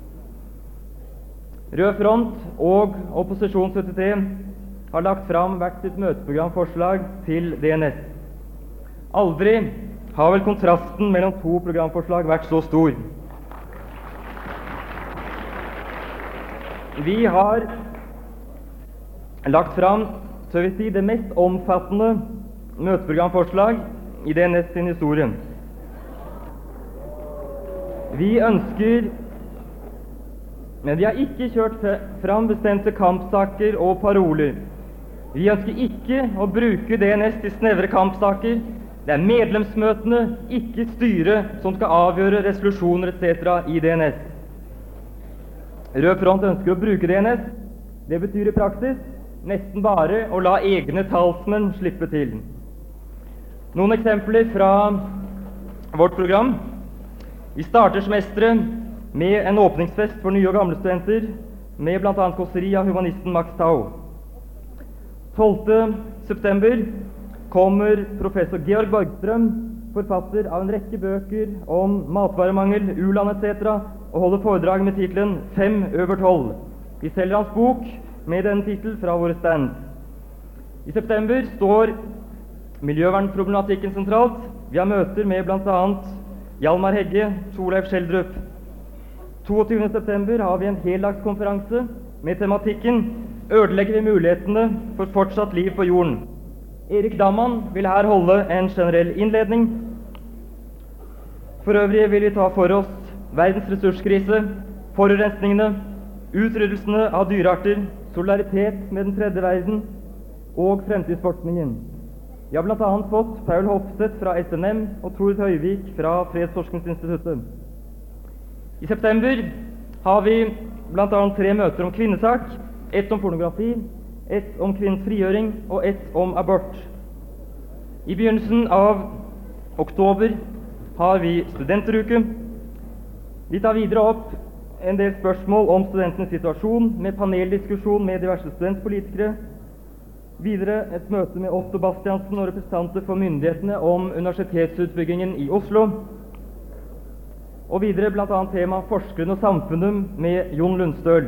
Rød Front og opposisjon syttitre har lagt fram hvert sitt møteprogramforslag til D N S. Aldri har vel kontrasten mellom to programforslag vært så stor. Vi har lagt fram, så vil si, det mest omfattende møteprogramforslag i D N S sin historie. Vi ønsker, men vi har ikke kjørt fram bestemte kampsaker og paroler. Vi ønsker ikke å bruke D N S til snevre kampsaker. Det er medlemsmøtene, ikke styret, som skal avgjøre resolusjoner et cetera i D N S. Rød Front ønsker å bruke D N S. Det betyr i praksis nesten bare å la egne talsmenn slippe til. Noen eksempler fra vårt program. Vi starter semesteret med en åpningsfest for nye og gamle studenter, med blant annet kåseri av humanisten Max Tau. tolvte september kommer professor Georg Borgstrøm, forfatter av en rekke bøker om matvaremangel, u-land et cetera, og holder foredrag med titelen Fem over tolv. Vi selger hans bok med denne titel fra våre stand. I september står miljøvernproblematikken sentralt. Vi har møter med blant annet Hjalmar Hegge, Torleif Schjelderup. toogtyvende september har vi en heldagskonferanse med tematikken Ødelegger vi mulighetene for fortsatt liv på jorden. Erik Damman vil her holde en generell innledning. For øvrig vil vi ta for oss verdens ressurskrise, forurensningene, utryddelsene av dyrearter, solidaritet med den tredje verden og fremtidsforskningen. Vi har blant annet fått Paul Hofstedt fra S N M og Tord Høyvik fra Fredsforskningsinstituttet. I september har vi blant annet tre møter om kvinnesak, ett om pornografi, ett om kvinnens frigjøring og ett om abort. I begynnelsen av oktober har vi studenteruke. Vi tar videre opp en del spørsmål om studentenes situasjon med paneldiskusjon med diverse studentpolitikere. Videre et møte med Otto Bastiansen og representanter for myndighetene om universitetsutbyggingen i Oslo. Og videre blant annet tema forskeren og samfunnet med Jon Lundstøl.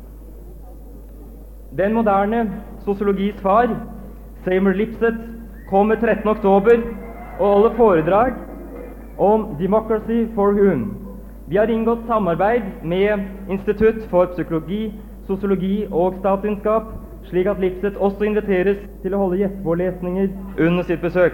Den moderne sosiologis far, Seymour Lipset, kommer trettende oktober og holder foredrag om Democracy for Whom. Vi har inngått samarbeid med Institutt for psykologi, sosiologi og statsvitenskap, slik at Lipset også inviteres til å holde gjesteforelesninger under sitt besøk.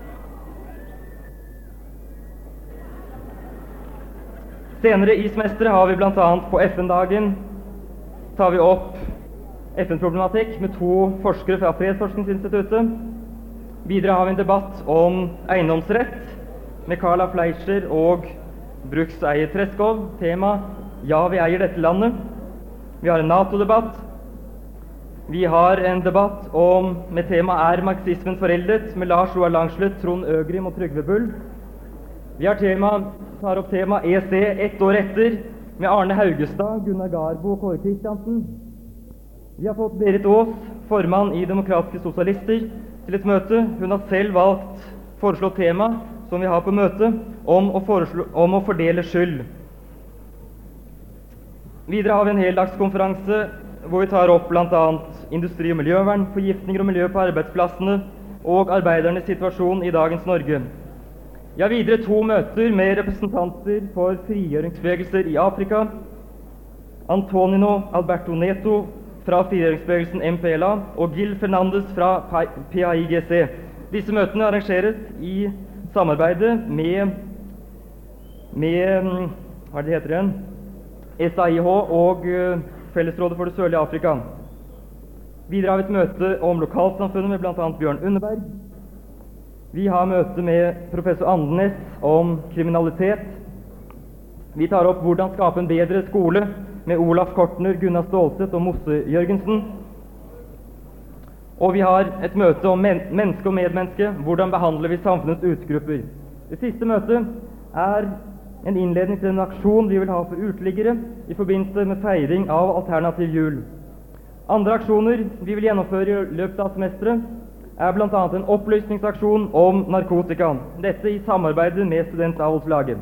Senere i semesteret har vi blant annet på F N-dagen tar vi opp F N-problematikk med to forskere fra Fredsforskningsinstituttet. Videre har vi en debatt om eiendomsrett med Carla Fleischer og brukseier Treskov. Tema Ja, vi eier dette landet. Vi har en NATO-debatt. Vi har en debatt om, med tema Er marxismen foreldet? Med Lars Roar Langslet, Trond Øgrim og Trygve Bull. Vi har tema, tar opp tema E C ett år etter med Arne Haugestad, Gunnar Garbo og Kåre Kristiansen. Vi har fått Berit Aas, formann i Demokratiske Sosialister, til et møte. Hun har selv valgt foreslått tema som vi har på møte, om å, foreslå, om å fordele skyld. Videre har vi en heldagskonferanse hvor vi tar opp blant annet industri og miljøvern, forgiftninger og miljø på arbeidsplassene og arbeidernes situasjon i dagens Norge. Vi har videre to møter med representanter for frigjøringsbevegelser i Afrika. Antonino Alberto Neto fra frigjøringsbevegelsen M P L A og Gil Fernandes fra P A I G C. Disse møtene arrangeres i samarbeidet med, med hva er det heter igjen? S A I H og uh, Fellesrådet for det sørlige Afrika. Videre har vi et møte om lokalsamfunnet med blant annet Bjørn Underberg. Vi har møte med professor Andenes om kriminalitet. Vi tar opp hvordan skape en bedre skole med Olaf Kortner, Gunnar Stålseth og Mosse Jørgensen. Og vi har et møte om men menneske og medmenneske, hvordan behandler vi samfunnets utgrupper. Det siste møtet er en innledning til en aksjon vi vil ha for uteliggere i forbindelse med feiring av alternativ jul. Andre aksjoner vi vil gjennomføre i løpet av semesteret er blant annet en opplysningsaksjon om narkotika. Dette i samarbeid med studentavholdslaget.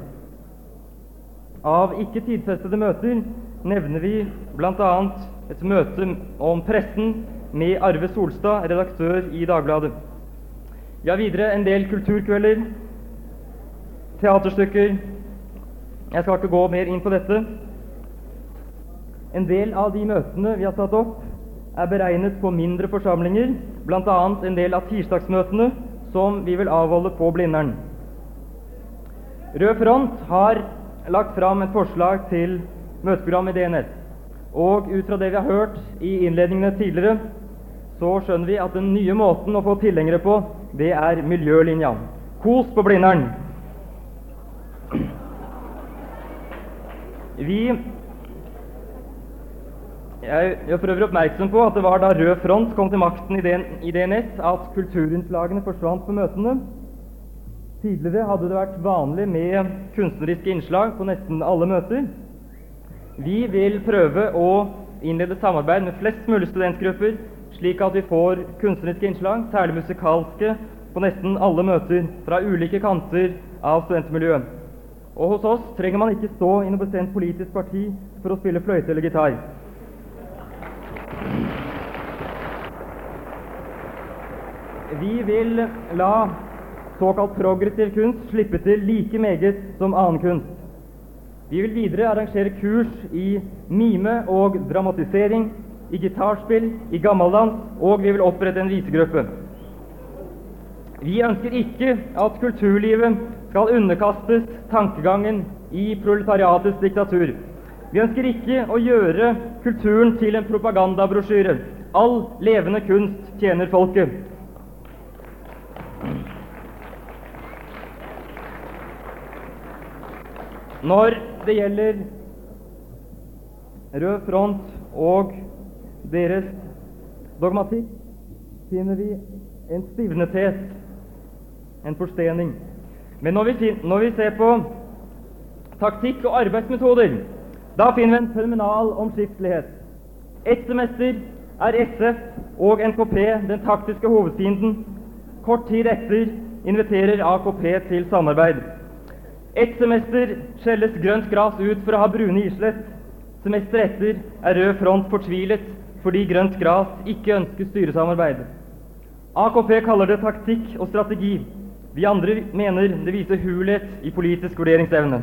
Av ikke tidfestede møter nevner vi blant annet et møte om pressen med Arve Solstad, redaktør i Dagbladet. Vi har videre en del kulturkvelder, teaterstykker. Jeg skal ikke gå mer inn på dette. En del av de møtene vi har satt opp er beregnet på mindre forsamlinger, blant annet en del av tirsdagsmøtene som vi vil avholde på Blindern. Rød Front har lagt fram et forslag til møteprogram i D N S, og ut fra det vi har hørt i innledningene tidligere, så skjønner vi at den nye måten å få tilhengere på, det er miljølinja. Kos på Blindern! Vi Jeg er for øvrig oppmerksom på at det var da Rød Front kom til makten i D N S at kulturinnslagene forsvant på møtene. Tidligere hadde det vært vanlig med kunstneriske innslag på nesten alle møter. Vi vil prøve å innlede samarbeid med flest mulig studentgrupper, slik slik at vi får kunstneriske innslag, særlig musikalske, på nesten alle møter fra ulike kanter av studentmiljøet. Og hos oss trenger man ikke stå i noe bestemt politisk parti for å spille fløyte eller gitar. Vi vil la såkalt progressiv kunst slippe til like meget som annen kunst. Vi vil videre arrangere kurs i mime og dramatisering, i gitarspill, i gammaldans, og vi vil opprette en visegruppe. Vi ønsker ikke at kulturlivet skal underkastes tankegangen i proletariatets diktatur. Vi ønsker ikke å gjøre kulturen til en propagandabrosjyre. All levende kunst tjener folket. Når det gjelder Rød Front og deres dogmatikk, finner vi en stivnethet, en forstening. Men når vi, når vi ser på taktikk og arbeidsmetoder, da finner vi en fenomenal omskiftelighet. Et semester er S F og N K P den taktiske hovedfienden. Kort tid etter inviterer A K P til samarbeid. Et semester skjelles grønt gras ut for å ha brune islett. Semester etter er Rød Front fortvilet fordi grønt gras ikke ønsker styresamarbeid. A K P kaller det taktikk og strategi. Vi andre mener det viser hulhet i politisk vurderingsevne.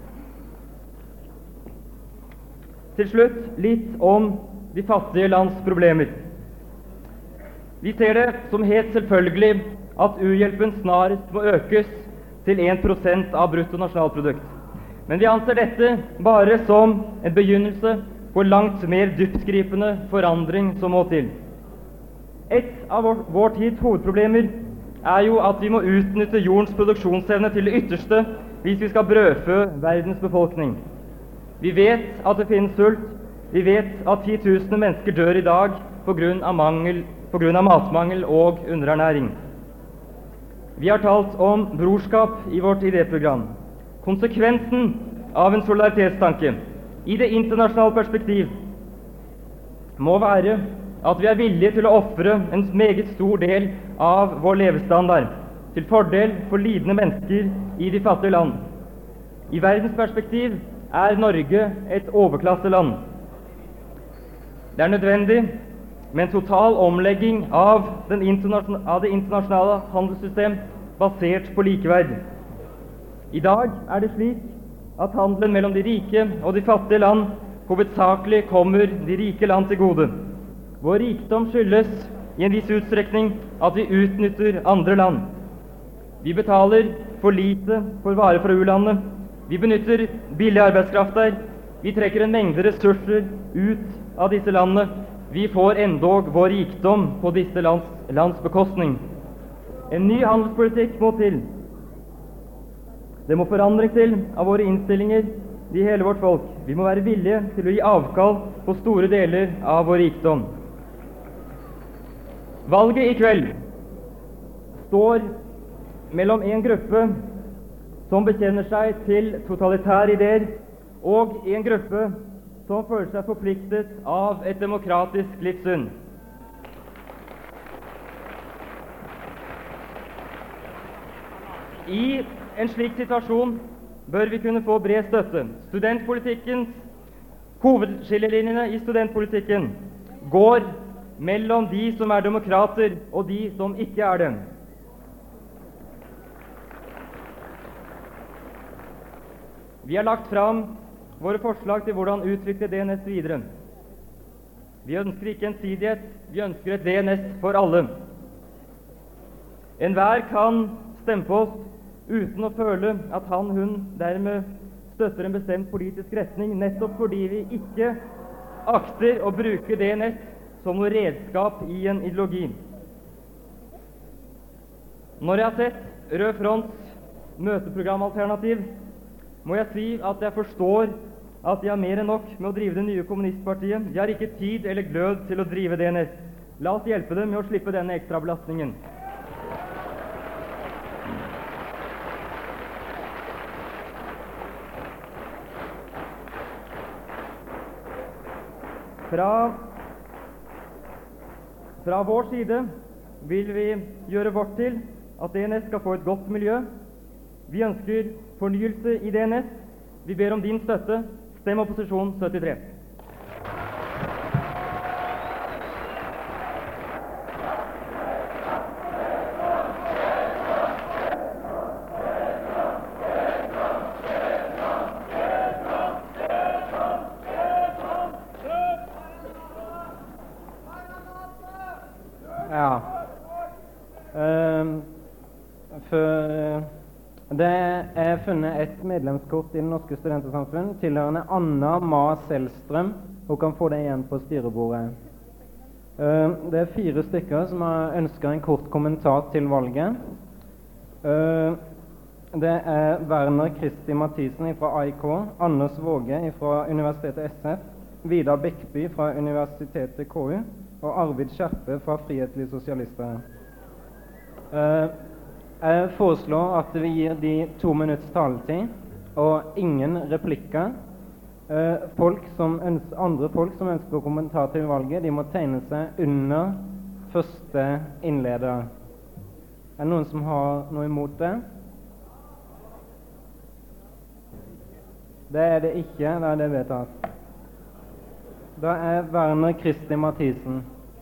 Til slutt litt om de fattige lands problemer. Vi ser det som helt selvfølgelig at uhjelpen snarest må økes til en prosent av bruttonasjonalprodukt. Men vi anser dette bare som en begynnelse på langt mer dyptgripende forandring som må til. Et av vår, vår tids hovedproblemer er jo at vi må utnytte jordens produksjonsevne til det ytterste hvis vi skal brødfø verdens befolkning. Vi vet at det finnes sult. Vi vet at titusener mennesker dør i dag på grunn av, mangel, på grunn av matmangel og underernæring. Vi har talt om brorskap i vårt idéprogram. Konsekvensen av en solidaritetstanke i det internasjonale perspektiv må være at vi er villige til å ofre en meget stor del av vår levestandard til fordel for lidende mennesker i de fattige land. I verdens perspektiv er Norge et overklasseland. Det er nødvendig med en total omlegging av, den internasjon- av det internasjonale handelssystem basert på likeverd. I dag er det slik at handelen mellom de rike og de fattige land hovedsakelig kommer de rike land til gode. Vår rikdom skyldes i en viss utstrekning at vi utnytter andre land. Vi betaler for lite for varer fra u-landet. Vi benytter billig arbeidskraft der. Vi trekker en mengde ressurser ut av disse landene. Vi får endog vår rikdom på disse lands, lands bekostning. En ny handelspolitikk må til. Det må forandring til av våre innstillinger i hele vårt folk. Vi må være villige til å gi avkall på store deler av vår rikdom. Valget i kveld står mellom en gruppe som bekjenner seg til totalitære ideer, og en gruppe som føler seg forpliktet av et demokratisk livssyn. I en slik situasjon bør vi kunne få bred støtte. Studentpolitikkens hovedskillelinjene i studentpolitikken går mellom de som er demokrater og de som ikke er det. Vi har lagt fram våre forslag til hvordan utvikle D N S videre. Vi ønsker ikke ensidighet, vi ønsker et D N S for alle. Enhver kan stemme på oss uten å føle at han, hun dermed støtter en bestemt politisk retning, nettopp fordi vi ikke akter å bruke D N S som noe redskap i en ideologi. Når jeg har sett Rød Fronts møteprogramalternativ, må jeg si at jeg forstår at de har mer enn nok med å drive det nye kommunistpartiet. De har ikke tid eller glød til å drive D N S. La oss hjelpe dem med å slippe denne ekstra belastningen. Fra Fra vår side vil vi gjøre vårt til at D N S skal få et godt miljø. Vi ønsker fornyelse i D N S. Vi ber om din støtte. Stem opposisjon syttitre. Ja. Uh, for det er funnet et medlemskort i Det Norske Studentersamfunn tilhørende Anna Ma Selstrøm. Hun kan få det igjen på styrebordet. Uh, det er fire stykker som har ønsket en kort kommentar til valget. Uh, det er Werner Kristi Mathisen fra A I K, Anders Våge fra Universitetet S F, Vidar Bekby fra Universitetet K U og Arvid Skjerpe fra Frihetlige Sosialister. Uh, jeg foreslår at vi gir de to minutts taletid og ingen replikker. Uh, folk som ønsker, andre folk som ønsker å kommentere til valget, de må tegne seg under første innleder. Er det noen som har noe imot det? Det er det ikke, da er det vedtatt. Da er Werner Kristi Mathisen.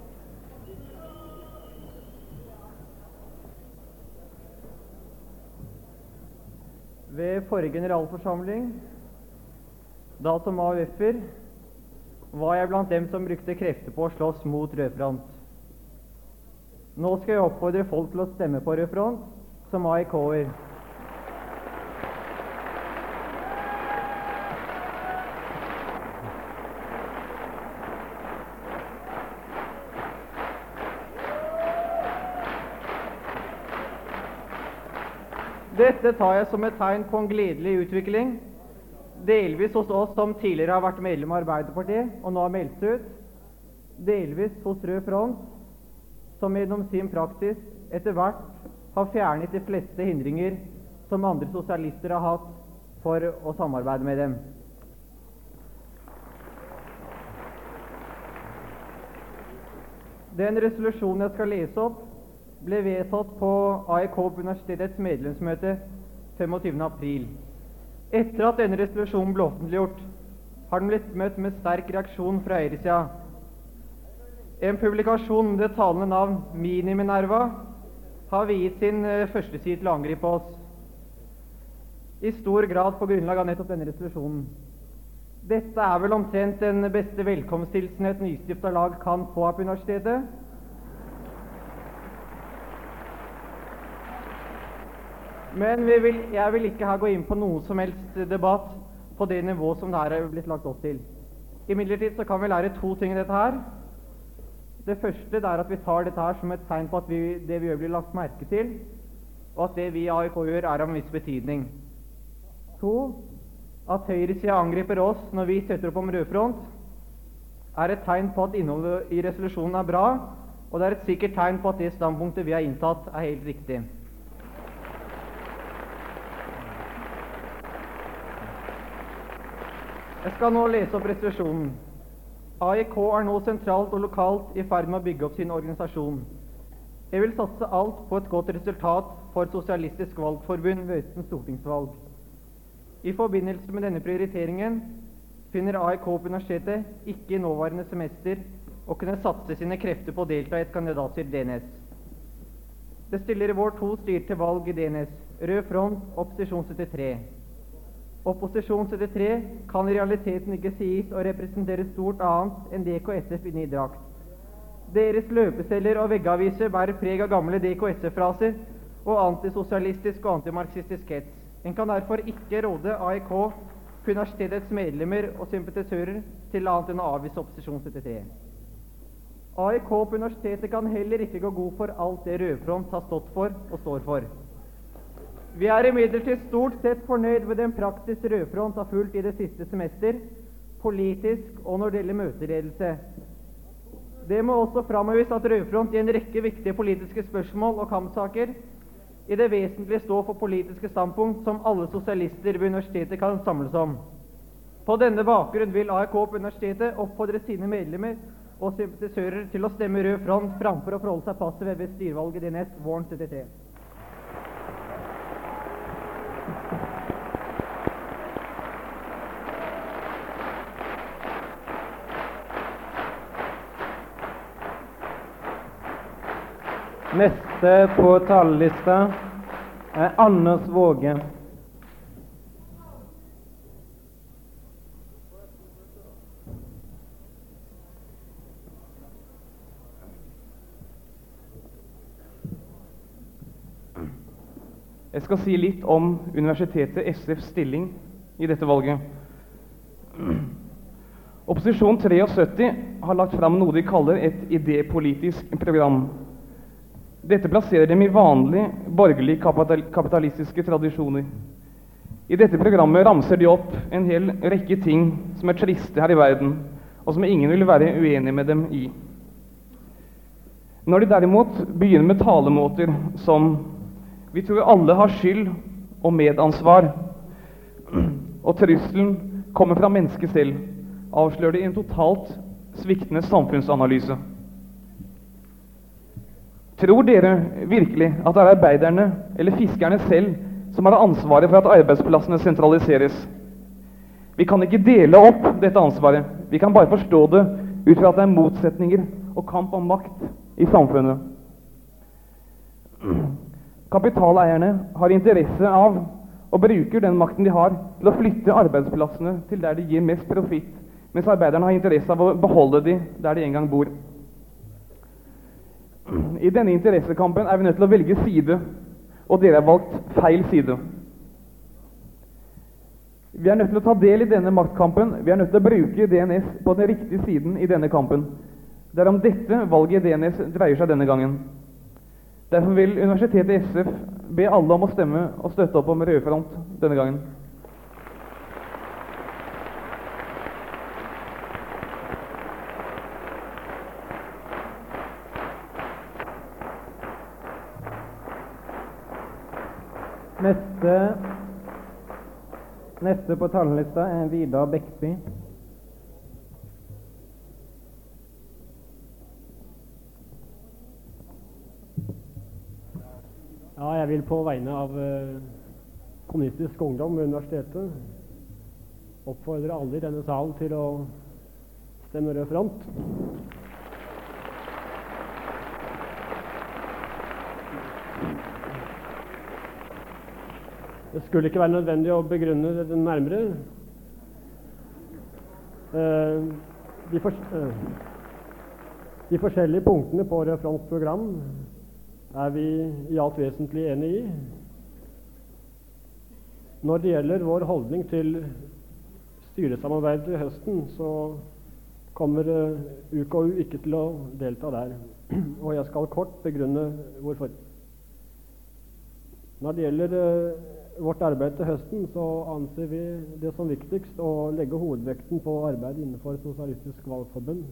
Ved forrige generalforsamling, da som A U F-er, var jeg blant dem som brukte krefter på å slåss mot Rød Front. Nå skal jeg oppfordre folk til å stemme på Rød Front som A I K-er. Dette tar jeg som et tegn på en gledelig utvikling, delvis hos oss som tidligere har vært medlem av Arbeiderpartiet og nå har meldt seg ut, delvis hos Rød Front, som gjennom sin praksis etter hvert har fjernet de fleste hindringer som andre sosialister har hatt for å samarbeide med dem. Den resolusjonen jeg skal lese opp, ble vedtatt på A I K på universitetets medlemsmøte femogtyvende april. Etter at denne resolusjonen ble offentliggjort, har den blitt møtt med sterk reaksjon fra høyresida. En publikasjon med det talende navn Mini-Minerva har viet sin første side til å angripe oss, i stor grad på grunnlag av nettopp denne resolusjonen. Dette er vel omtrent den beste velkomsthilsen et nystiftet lag kan få på universitetet. Men vi vil, jeg vil ikke her gå inn på noen som helst debatt på det nivå som det her er blitt lagt opp til. Imidlertid så kan vi lære to ting i dette her. Det første er at vi tar dette her som et tegn på at vi, det vi gjør blir lagt merke til, og at det vi i A I K gjør er av en viss betydning. To, at høyresida angriper oss når vi setter opp om Rød Front, er et tegn på at innholdet i resolusjonen er bra, og det er et sikkert tegn på at det standpunktet vi har inntatt er helt riktig. Jeg skal nå lese opp resolusjonen. A I K er nå sentralt og lokalt i ferd med å bygge opp sin organisasjon. Jeg vil satse alt på et godt resultat for Sosialistisk Valgforbund ved høstens stortingsvalg. I forbindelse med denne prioriteringen finner A I K på universitetet ikke i nåværende semester å kunne satse sine krefter på å delta i et kandidatstyrt D N S. Det stiller i vår to styrer til valg i D N S, Rød Front, Opposisjon syttitre. Opposisjon syttitre kan i realiteten ikke sies å representere stort annet enn D K S F inni drakt. Deres løpeseller og veggaviser bærer preg av gamle D K S F-fraser og antisosialistisk og antimarxistisk hets. En kan derfor ikke råde A I K på universitetets medlemmer og sympatisører til annet enn å avvise Opposisjon syttitre. A I K på universitetet kan heller ikke gå god for alt det Rød Front har stått for og står for. Vi er imidlertid stort sett fornøyd med den praksis Rød Front har fulgt i det siste semester, politisk og når det gjelder møteledelse. Det må også framheves at Rød Front i en rekke viktige politiske spørsmål og kampsaker i det vesentlige står for politiske standpunkt som alle sosialister ved universitetet kan samles om. På denne bakgrunn vil A I K på universitetet oppfordre sine medlemmer og sympatisører til å stemme Rød Front framfor å forholde seg passive ved styrevalget i D N S våren syttitre. Neste på talerlista er Anders Våge. Jeg skal si litt om Universitetet S Fs stilling i dette valget. Opposisjon syttitre har lagt fram noe de kaller et idépolitisk program. Dette plasserer dem i vanlige, borgerlige kapital kapitalistiske tradisjoner. I dette programmet ramser de opp en hel rekke ting som er triste her i verden, og som ingen vil være uenig med dem i. Når de derimot begynner med talemåter som «Vi tror alle har skyld og medansvar», og trusselen kommer fra mennesket selv, avslører de en totalt sviktende samfunnsanalyse. Tror dere virkelig at det er arbeiderne eller fiskerne selv som har ansvaret for at arbeidsplassene sentraliseres? Vi kan ikke dele opp dette ansvaret. Vi kan bare forstå det ut fra at det er motsetninger og kamp om makt i samfunnet. Kapitaleierne har interesse av og bruker den makten de har til å flytte arbeidsplassene til der de gir mest profitt, mens arbeiderne har interesse av å beholde de der de en gang bor. I denne interessekampen er vi nødt til å velge side, og dere har valgt feil side. Vi er nødt til å ta del i denne maktkampen. Vi er nødt til å bruke D N S på den riktige siden i denne kampen. Det er om dette valget i D N S dreier seg denne gangen. Derfor vil Universitetet S F be alle om å stemme og støtte opp om Rød Front denne gangen. Neste, neste på talerlista er Vidar Bekby. Ja, jeg vil på vegne av eh, Kommunistisk Ungdom ved universitetet oppfordre alle i denne salen til å stemme Rød Front. Det skulle ikke være nødvendig å begrunne det nærmere. Eh, de, for, eh, de forskjellige punktene på Rød Fronts program er vi i alt vesentlig enig i. Når det gjelder vår holdning til styresamarbeidet i høsten, så kommer uh, U K U ikke til å delta der. Og jeg skal kort begrunne hvorfor. Når det gjelder uh, vårt arbeid til høsten, så anser vi det som viktigst å legge hovedvekten på arbeid innenfor Sosialistisk Valgforbund.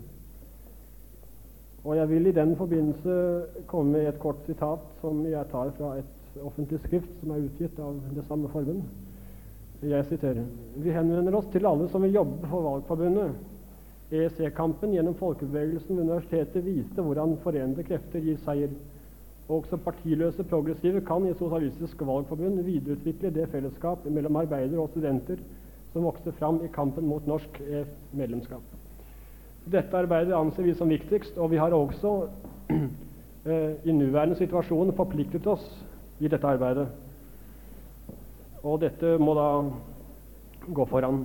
Og jeg vil i den forbindelse komme med et kort sitat som jeg tar fra et offentlig skrift som er utgitt av det samme forbund. Jeg siterer: Vi henvender oss til alle som vil jobbe for Valgforbundet. E E C-kampen gjennom folkebevegelsen ved universitetet viste hvordan forenede krefter gir seier. Også partiløse progressive kan i Sosialistisk Valgforbund videreutvikle det fellesskap mellom arbeidere og studenter som vokste fram i kampen mot norsk E F-medlemskap. Dette arbeidet anser vi som viktigst, og vi har også eh, i nuværende situasjon forpliktet oss i dette arbeidet. Og dette må da gå foran.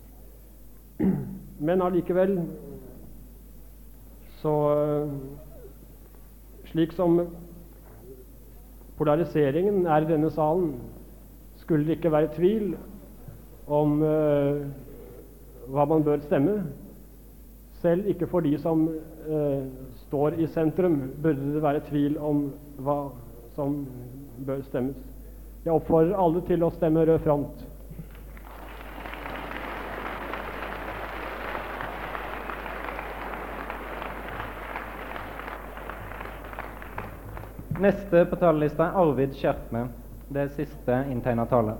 Men allikevel, så slik som polariseringen er i denne salen, skulle det ikke være tvil om eh, hva man bør stemme. Selv ikke for de som eh, står i sentrum, burde det være tvil om hva som bør stemmes. Jeg oppfordrer alle til å stemme Rød Front. Neste på talerlista er Arvid Kjertme. Det er siste inntegnet tale.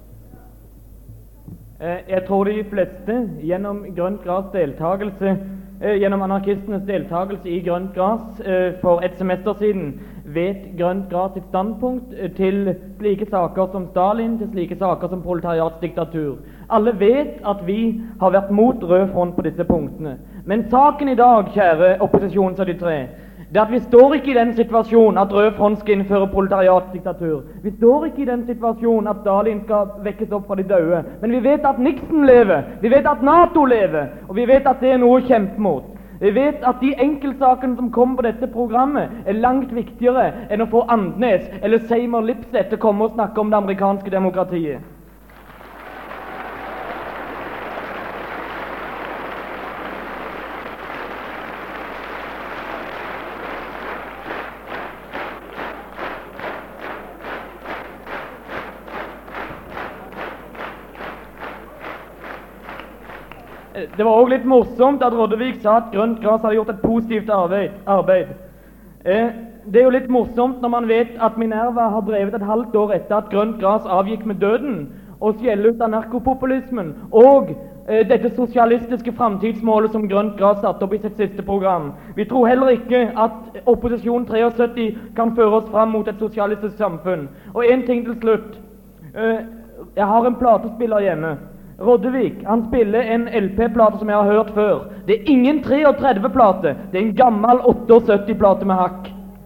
Jeg tror de fleste gjennom grønn grads deltakelse eh, gjennom anarkistenes deltakelse i Grønt Gras eh, for et semester siden, vet Grønt Gras sitt standpunkt eh, til slike saker som Stalin, til slike saker som proletariatsdiktatur. Alle vet at vi har vært mot Rød Front på disse punktene. Men saken i dag, kjære opposisjon syttitre, det er at vi står ikke i den situasjonen at Rød Front skal innføre proletariatsdiktatur. Vi står ikke i den situasjonen at Stalin skal vekkes opp fra de døde. Men vi vet at Nixon lever, vi vet at NATO lever, og vi vet at det er noe å kjempe mot. Vi vet at de enkeltsakene som kommer på dette programmet, er langt viktigere enn å få Andnes eller Seymour Lipset til å komme og snakke om det amerikanske demokratiet. Det var også litt morsomt at Roddevik sa at Grønt Gras hadde gjort et positivt arbeid. arbeid. Eh, det er jo litt morsomt når man vet at Minerva har drevet et halvt år etter at Grønt Gras avgikk med døden, og skjelle ut av narkopopulismen og eh, dette sosialistiske framtidsmålet som Grønt Gras satte opp i sitt siste program. Vi tror heller ikke at opposisjon syttitre kan føre oss fram mot et sosialistisk samfunn. Og en ting til slutt. Eh, jeg har en platespiller hjemme. Roddevik, han spiller en L P-plate som jeg har hørt før. Det er ingen treogtredve-plate, det er en gammel syttiåtte-plate med hakk.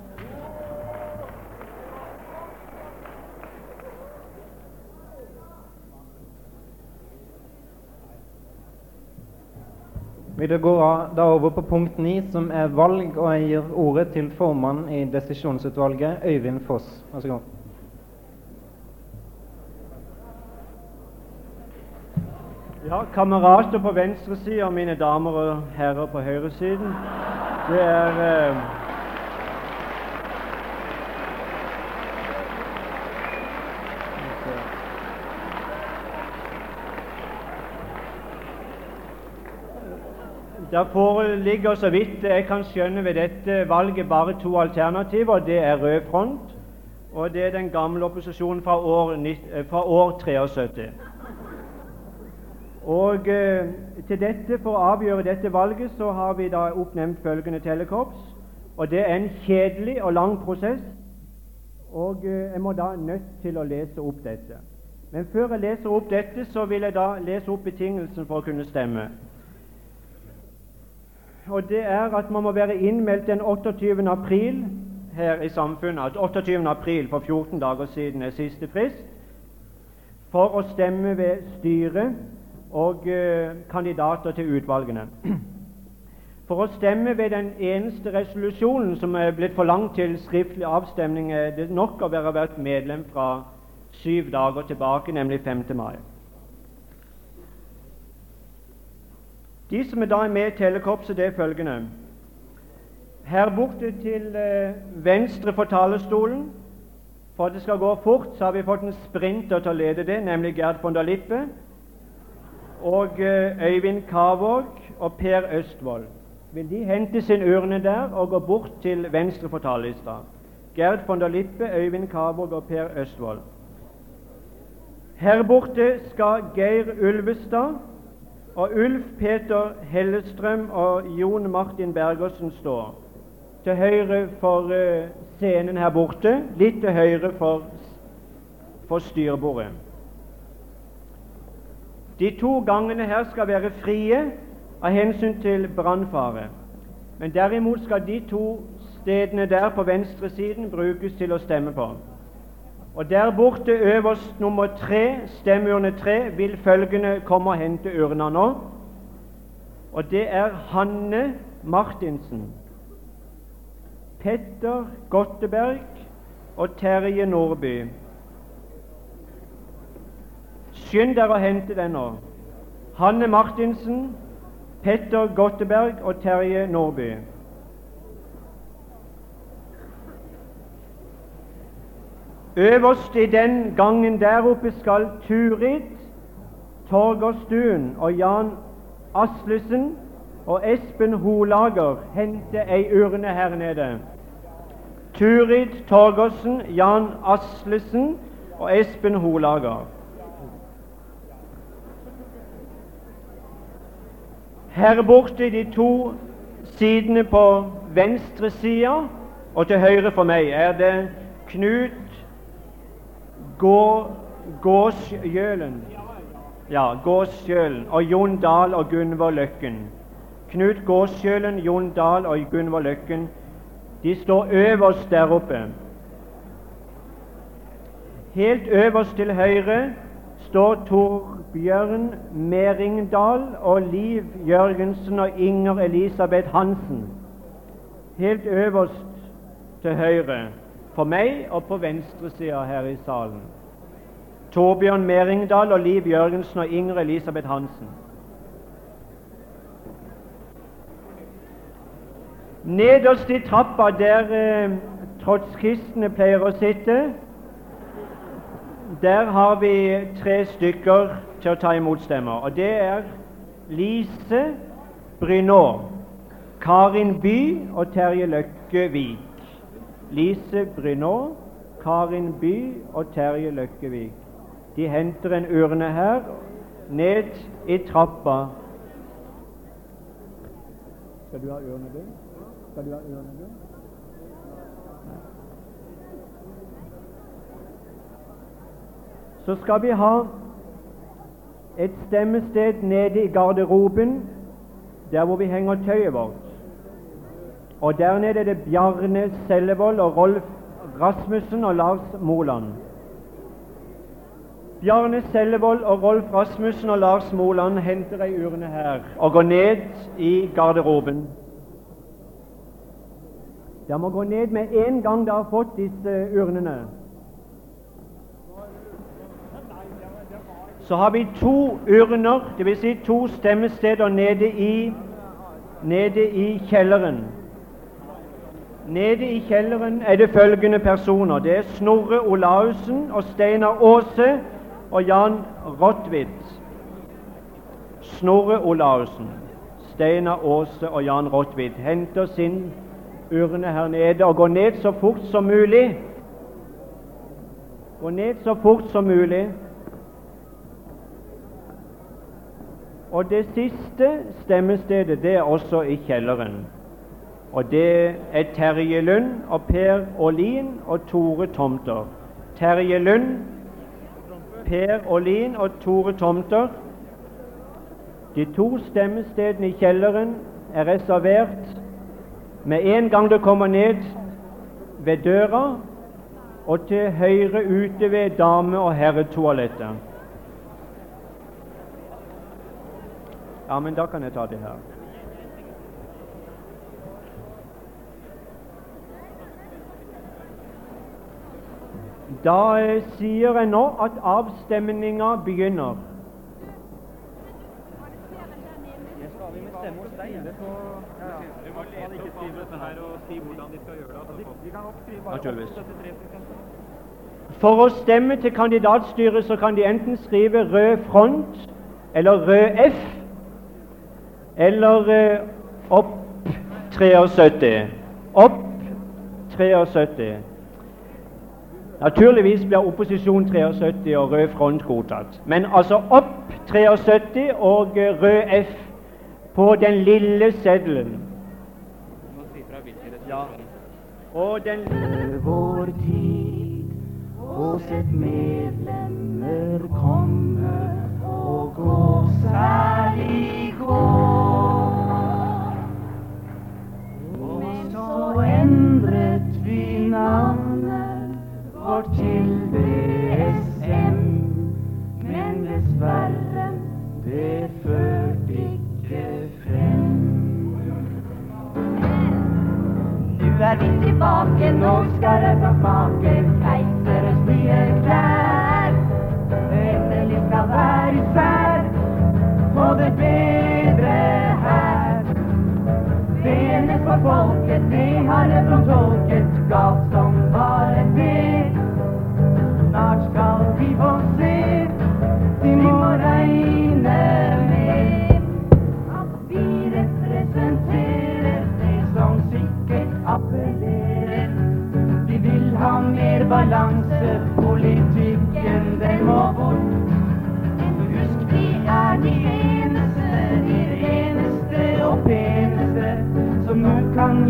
Vi går da over på punkt ni, som er valg, og jeg gir ordet til formannen i desisjonsutvalget, Øyvind Foss. Vær så god. Ja, kamerater på venstre side og mine damer og herrer på høyre siden. Det er eh, Det foreligger, så vidt jeg kan skjønne, ved dette valget bare to alternativer. Det er Rød Front, og det er den gamle opposisjonen fra år, fra år syttitre. Og eh, til dette, for å avgjøre dette valget, så har vi da oppnevnt følgende telekorps. Og det er en kjedelig og lang prosess, og eh, jeg må da nødt til å lese opp dette. Men før jeg leser opp dette, så vil jeg da lese opp betingelsen for å kunne stemme. Og det er at man må være innmeldt den otteogtyvende april her i samfunnet. At otteogtyvende april for fjorten dager siden er siste frist for å stemme ved styret og eh, kandidater til utvalgene. For å stemme ved den eneste resolusjonen som er blitt forlangt til skriftlig avstemning, er det nok å være vært medlem fra syv dager tilbake, nemlig femte mai. De som er da med i telekorpset, det er følgende. Her borte til eh, venstre for talerstolen, for at det skal gå fort, så har vi fått en sprinter til å lede det, nemlig Gerd von der Lippe, og Øyvind Kavåg og Per Østvold. Vil de hente sin urne der og gå bort til venstre for talerlista? Gerd von der Lippe, Øyvind Kavåg og Per Østvold. Her borte skal Geir Ulvestad og Ulf Peter Hellestrøm og Jon Martin Bergersen stå. Til høyre for uh, scenen her borte, litt til høyre for, for styrebordet. De to gangene her skal være frie av hensyn til brannfare. Men derimot skal de to stedene der på venstre siden brukes til å stemme på. Og der borte øverst nummer tre, stemmeurne tre, vil følgende komme og hente urna nå. Og det er Hanne Martinsen, Petter Gotteberg og Terje Nordby. Skynd dere å hente den nå. Hanne Martinsen, Petter Gotteberg og Terje Nordby. Øverst i den gangen der oppe skal Turid Torgerstuen og Jan Aslesen og Espen Holager hente ei urne her nede. Turid Torgersen, Jan Aslesen og Espen Holager. Her borte de to sidene på venstre sida og til høyre for meg er det Knut Gå, Gåsjølen. Ja, Gåsjølen og Jon Dahl og Gunvor Løkken. Knut Gåsjølen, Jon Dahl og Gunvor Løkken, de står øverst der oppe. Helt øverst til høyre står Torbjørn Meringdal og Liv Jørgensen og Inger Elisabeth Hansen. Helt øverst til høyre for meg og på venstre sida her i salen. Torbjørn Meringdal og Liv Jørgensen og Inger Elisabeth Hansen. Nederst i trappa der eh, trotskistene pleier å sitte, der har vi tre stykker til å ta imot stemmer. Og det er Lise Brynå, Karin By og Terje Løkkevik. Lise Brynå, Karin By og Terje Løkkevik. De henter en urne her, ned i trappa. Skal du ha urne, du? Skal du ha urne, du? Så skal vi ha et stemmested nede i garderoben, der hvor vi henger tøyet vårt. Og der nede er det Bjarne Sellevold og Rolf Rasmussen og Lars Moland. Bjarne Sellevold og Rolf Rasmussen og Lars Moland henter ei urne her og går ned i garderoben. Dere må gå ned med en gang dere har fått disse urnene. Så har vi to urner, det vil si to stemmesteder nede i, nede i kjelleren. Nede i kjelleren er det følgende personer. Det er Snorre Olaussen og Steinar Aase og Jan Rottwitz. Snorre Olaussen, Steinar Aase og Jan Rottwitz henter sin urne her nede og går ned så fort som mulig. Går ned så fort som mulig. Og det siste stemmestedet, det er også i kjelleren. Og det er Terje Lund og Per Ålin og Tore Tomter. Terje Lund, Per Ålin og Tore Tomter. De to stemmestedene i kjelleren er reservert med en gang du kommer ned ved døra og til høyre ute ved dame- og herretoalettet. Ja, men da kan jeg ta det her. Da eh, sier jeg nå at avstemninga begynner. Det skal vi med stemme hos deg. Det på, ja, ja. Du må lese ikke skrive dette her og si hvordan de skal gjøre det. Vi kan også skrive bare Naturligvis. For å stemme til kandidatstyret så kan de enten skrive rød front eller rød F eller eh, opp syttitre. Opp syttitre. Naturligvis blir opposisjon syttitre og rød front godtatt. Men altså opp syttitre og eh, rød F på den lille seddelen. Ja. Og den vår tid og sett medlemmer komme og gå, særlig gå. Og så endret vi navnet vårt til B S M, men dessverre det førte ikke frem. Nu er vi tilbake, nå skal jeg få smake keiserens nye klær. Endelig skal være især, få det bedre her. Det eneste for folket, det har det som tolket, galt som bare det. Snart skal vi få se, de må regne med at vi representerer det som sikkert appellerer. Vi vil ha mer balanse, politikken den må bort. Husk, vi er de eneste, de eneste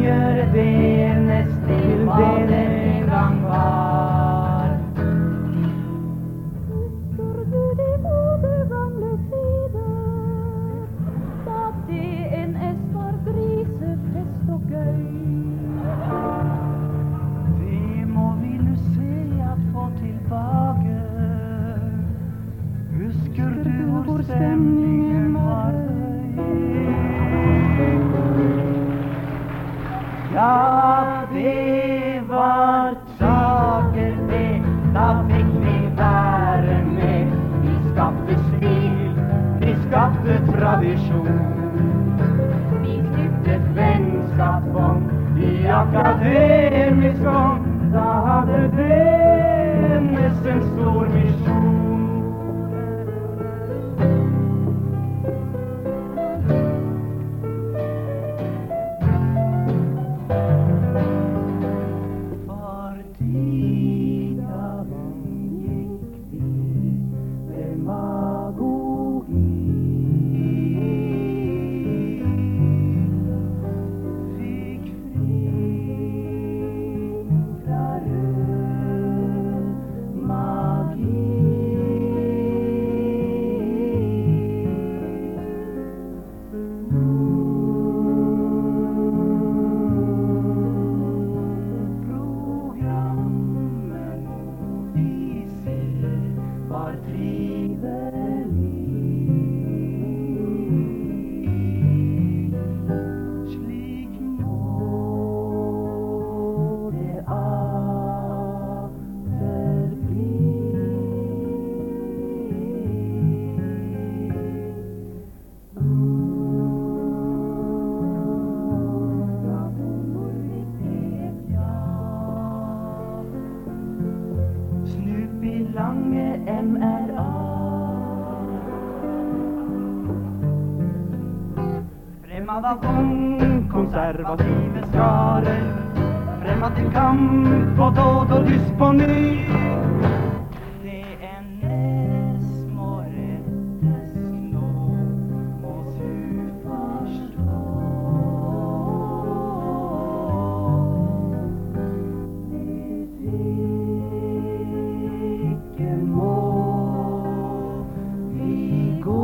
gjøre det neste til det det en gang var. Husker du de gode gamle tider, da D N S var grisefest og gøy? Det må ville se at få tilbake. Husker du hvor stemningen var høy? Ja, det var saker det, da fikk vi være med. Vi skapte stil, vi skapte tradisjon. Vi knyttet vennskapsbånd i akademisk ånd. Da hadde det nesten stor misjon. Konservative skarer, fremad til kamp og dåd og lyst på ny. D N S må rettes nå, må du forstå. Hvis ikke må vi gå.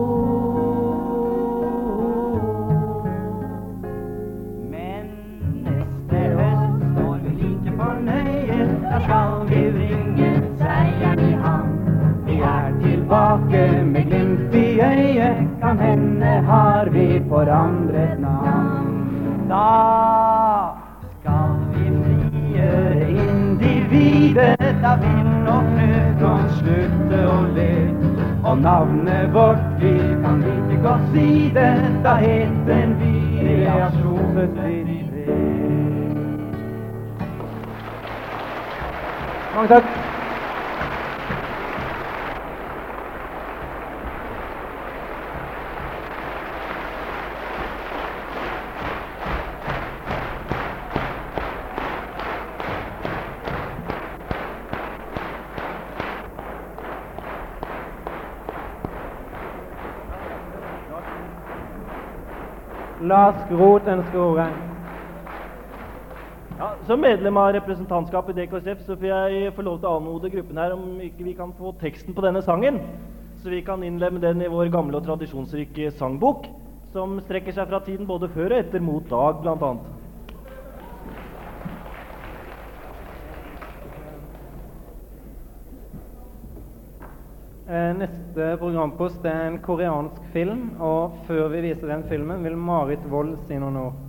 Tilbake med glimt i øyet, kan hende har vi forandret navn. Da skal vi frigjøre individet, da vind og frø kan slutte å le. Og navnet vårt, vi kan like godt si det, da heter vi Reaksjon syttitre. Mange takk. Lars Groth ønsker ordet. Ja, som medlem av representantskapet i D K S F så får jeg få lov til å anmode gruppen her om ikke vi kan få teksten på denne sangen, så vi kan innlemme den i vår gamle og tradisjonsrike sangbok, som strekker seg fra tiden både før og etter Mot Dag, blant annet. Neste programpost er en koreansk film, og før vi viser den filmen vil Marit Wold si noen ord.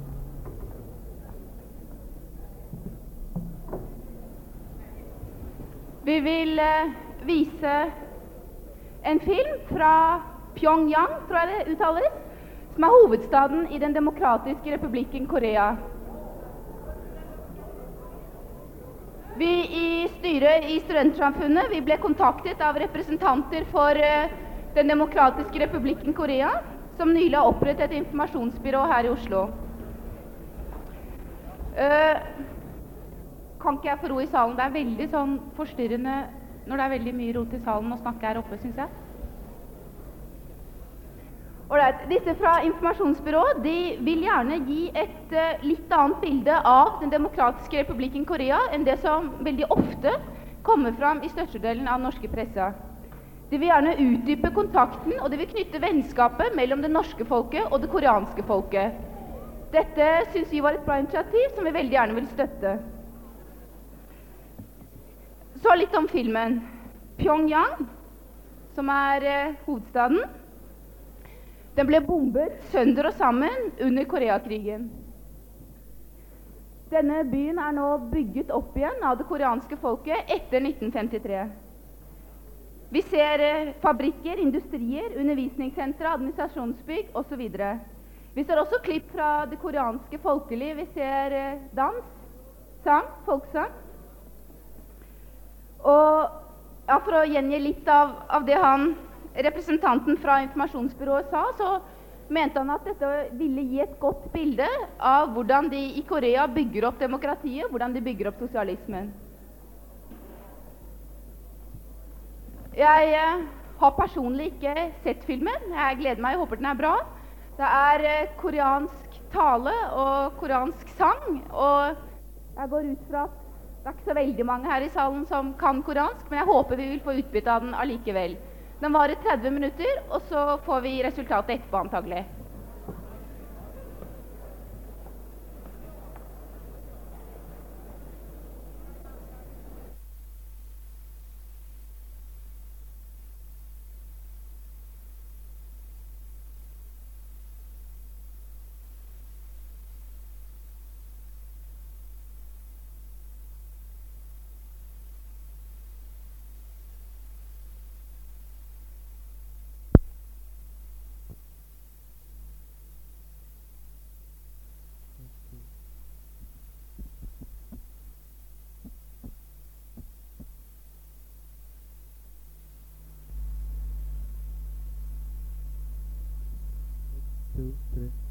Vi vil uh, vise en film fra Pyongyang, tror jeg det uttales, som er hovedstaden i den demokratiske republikken Korea. Vi i styret i Studentsamfunnet vi ble kontaktet av representanter for uh, den demokratiske republikken Korea, som nylig har opprettet et informasjonsbyrå her i Oslo. Uh, kan ikke jeg få ro i salen? Det er veldig sånn forstyrrende når det er veldig mye rot i salen å snakke her oppe, synes jeg. Alright, disse fra informasjonsbyrået de vil gjerne gi et uh, litt annet bilde av den demokratiske republikken Korea enn det som veldig ofte kommer fram i størstedelen av norske pressa. De vil gjerne utdype kontakten, og de vil knytte vennskapet mellom det norske folket og det koreanske folket. Dette synes vi var et bra initiativ som vi veldig gjerne vil støtte. Så litt om filmen. Pyongyang, som er uh, hovedstaden, den ble bombet sønder og sammen under Koreakrigen. Denne byen er nå bygget opp igjen av det koreanske folket etter nitten femtitre. Vi ser eh, fabrikker, industrier, undervisningssentre, administrasjonsbygg osv. Vi ser også klipp fra det koreanske folkeliv. Vi ser eh, dans, sang, folksang. Og ja, for å gjengi litt av, av det han representanten fra informasjonsbyrået sa, så mente han at dette ville gi et godt bilde av hvordan de i Korea bygger opp demokratiet, hvordan de bygger opp sosialismen. Jeg eh, har personlig ikke sett filmen. Jeg gleder meg, jeg håper den er bra. Det er eh, koreansk tale og koreansk sang, og jeg går ut fra at det er ikke så veldig mange her i salen som kan koreansk, men jeg håper vi vil få utbytte av den allikevel. Den varer tretti minutter, og så får vi resultatet etterpå antagelig. Two, three.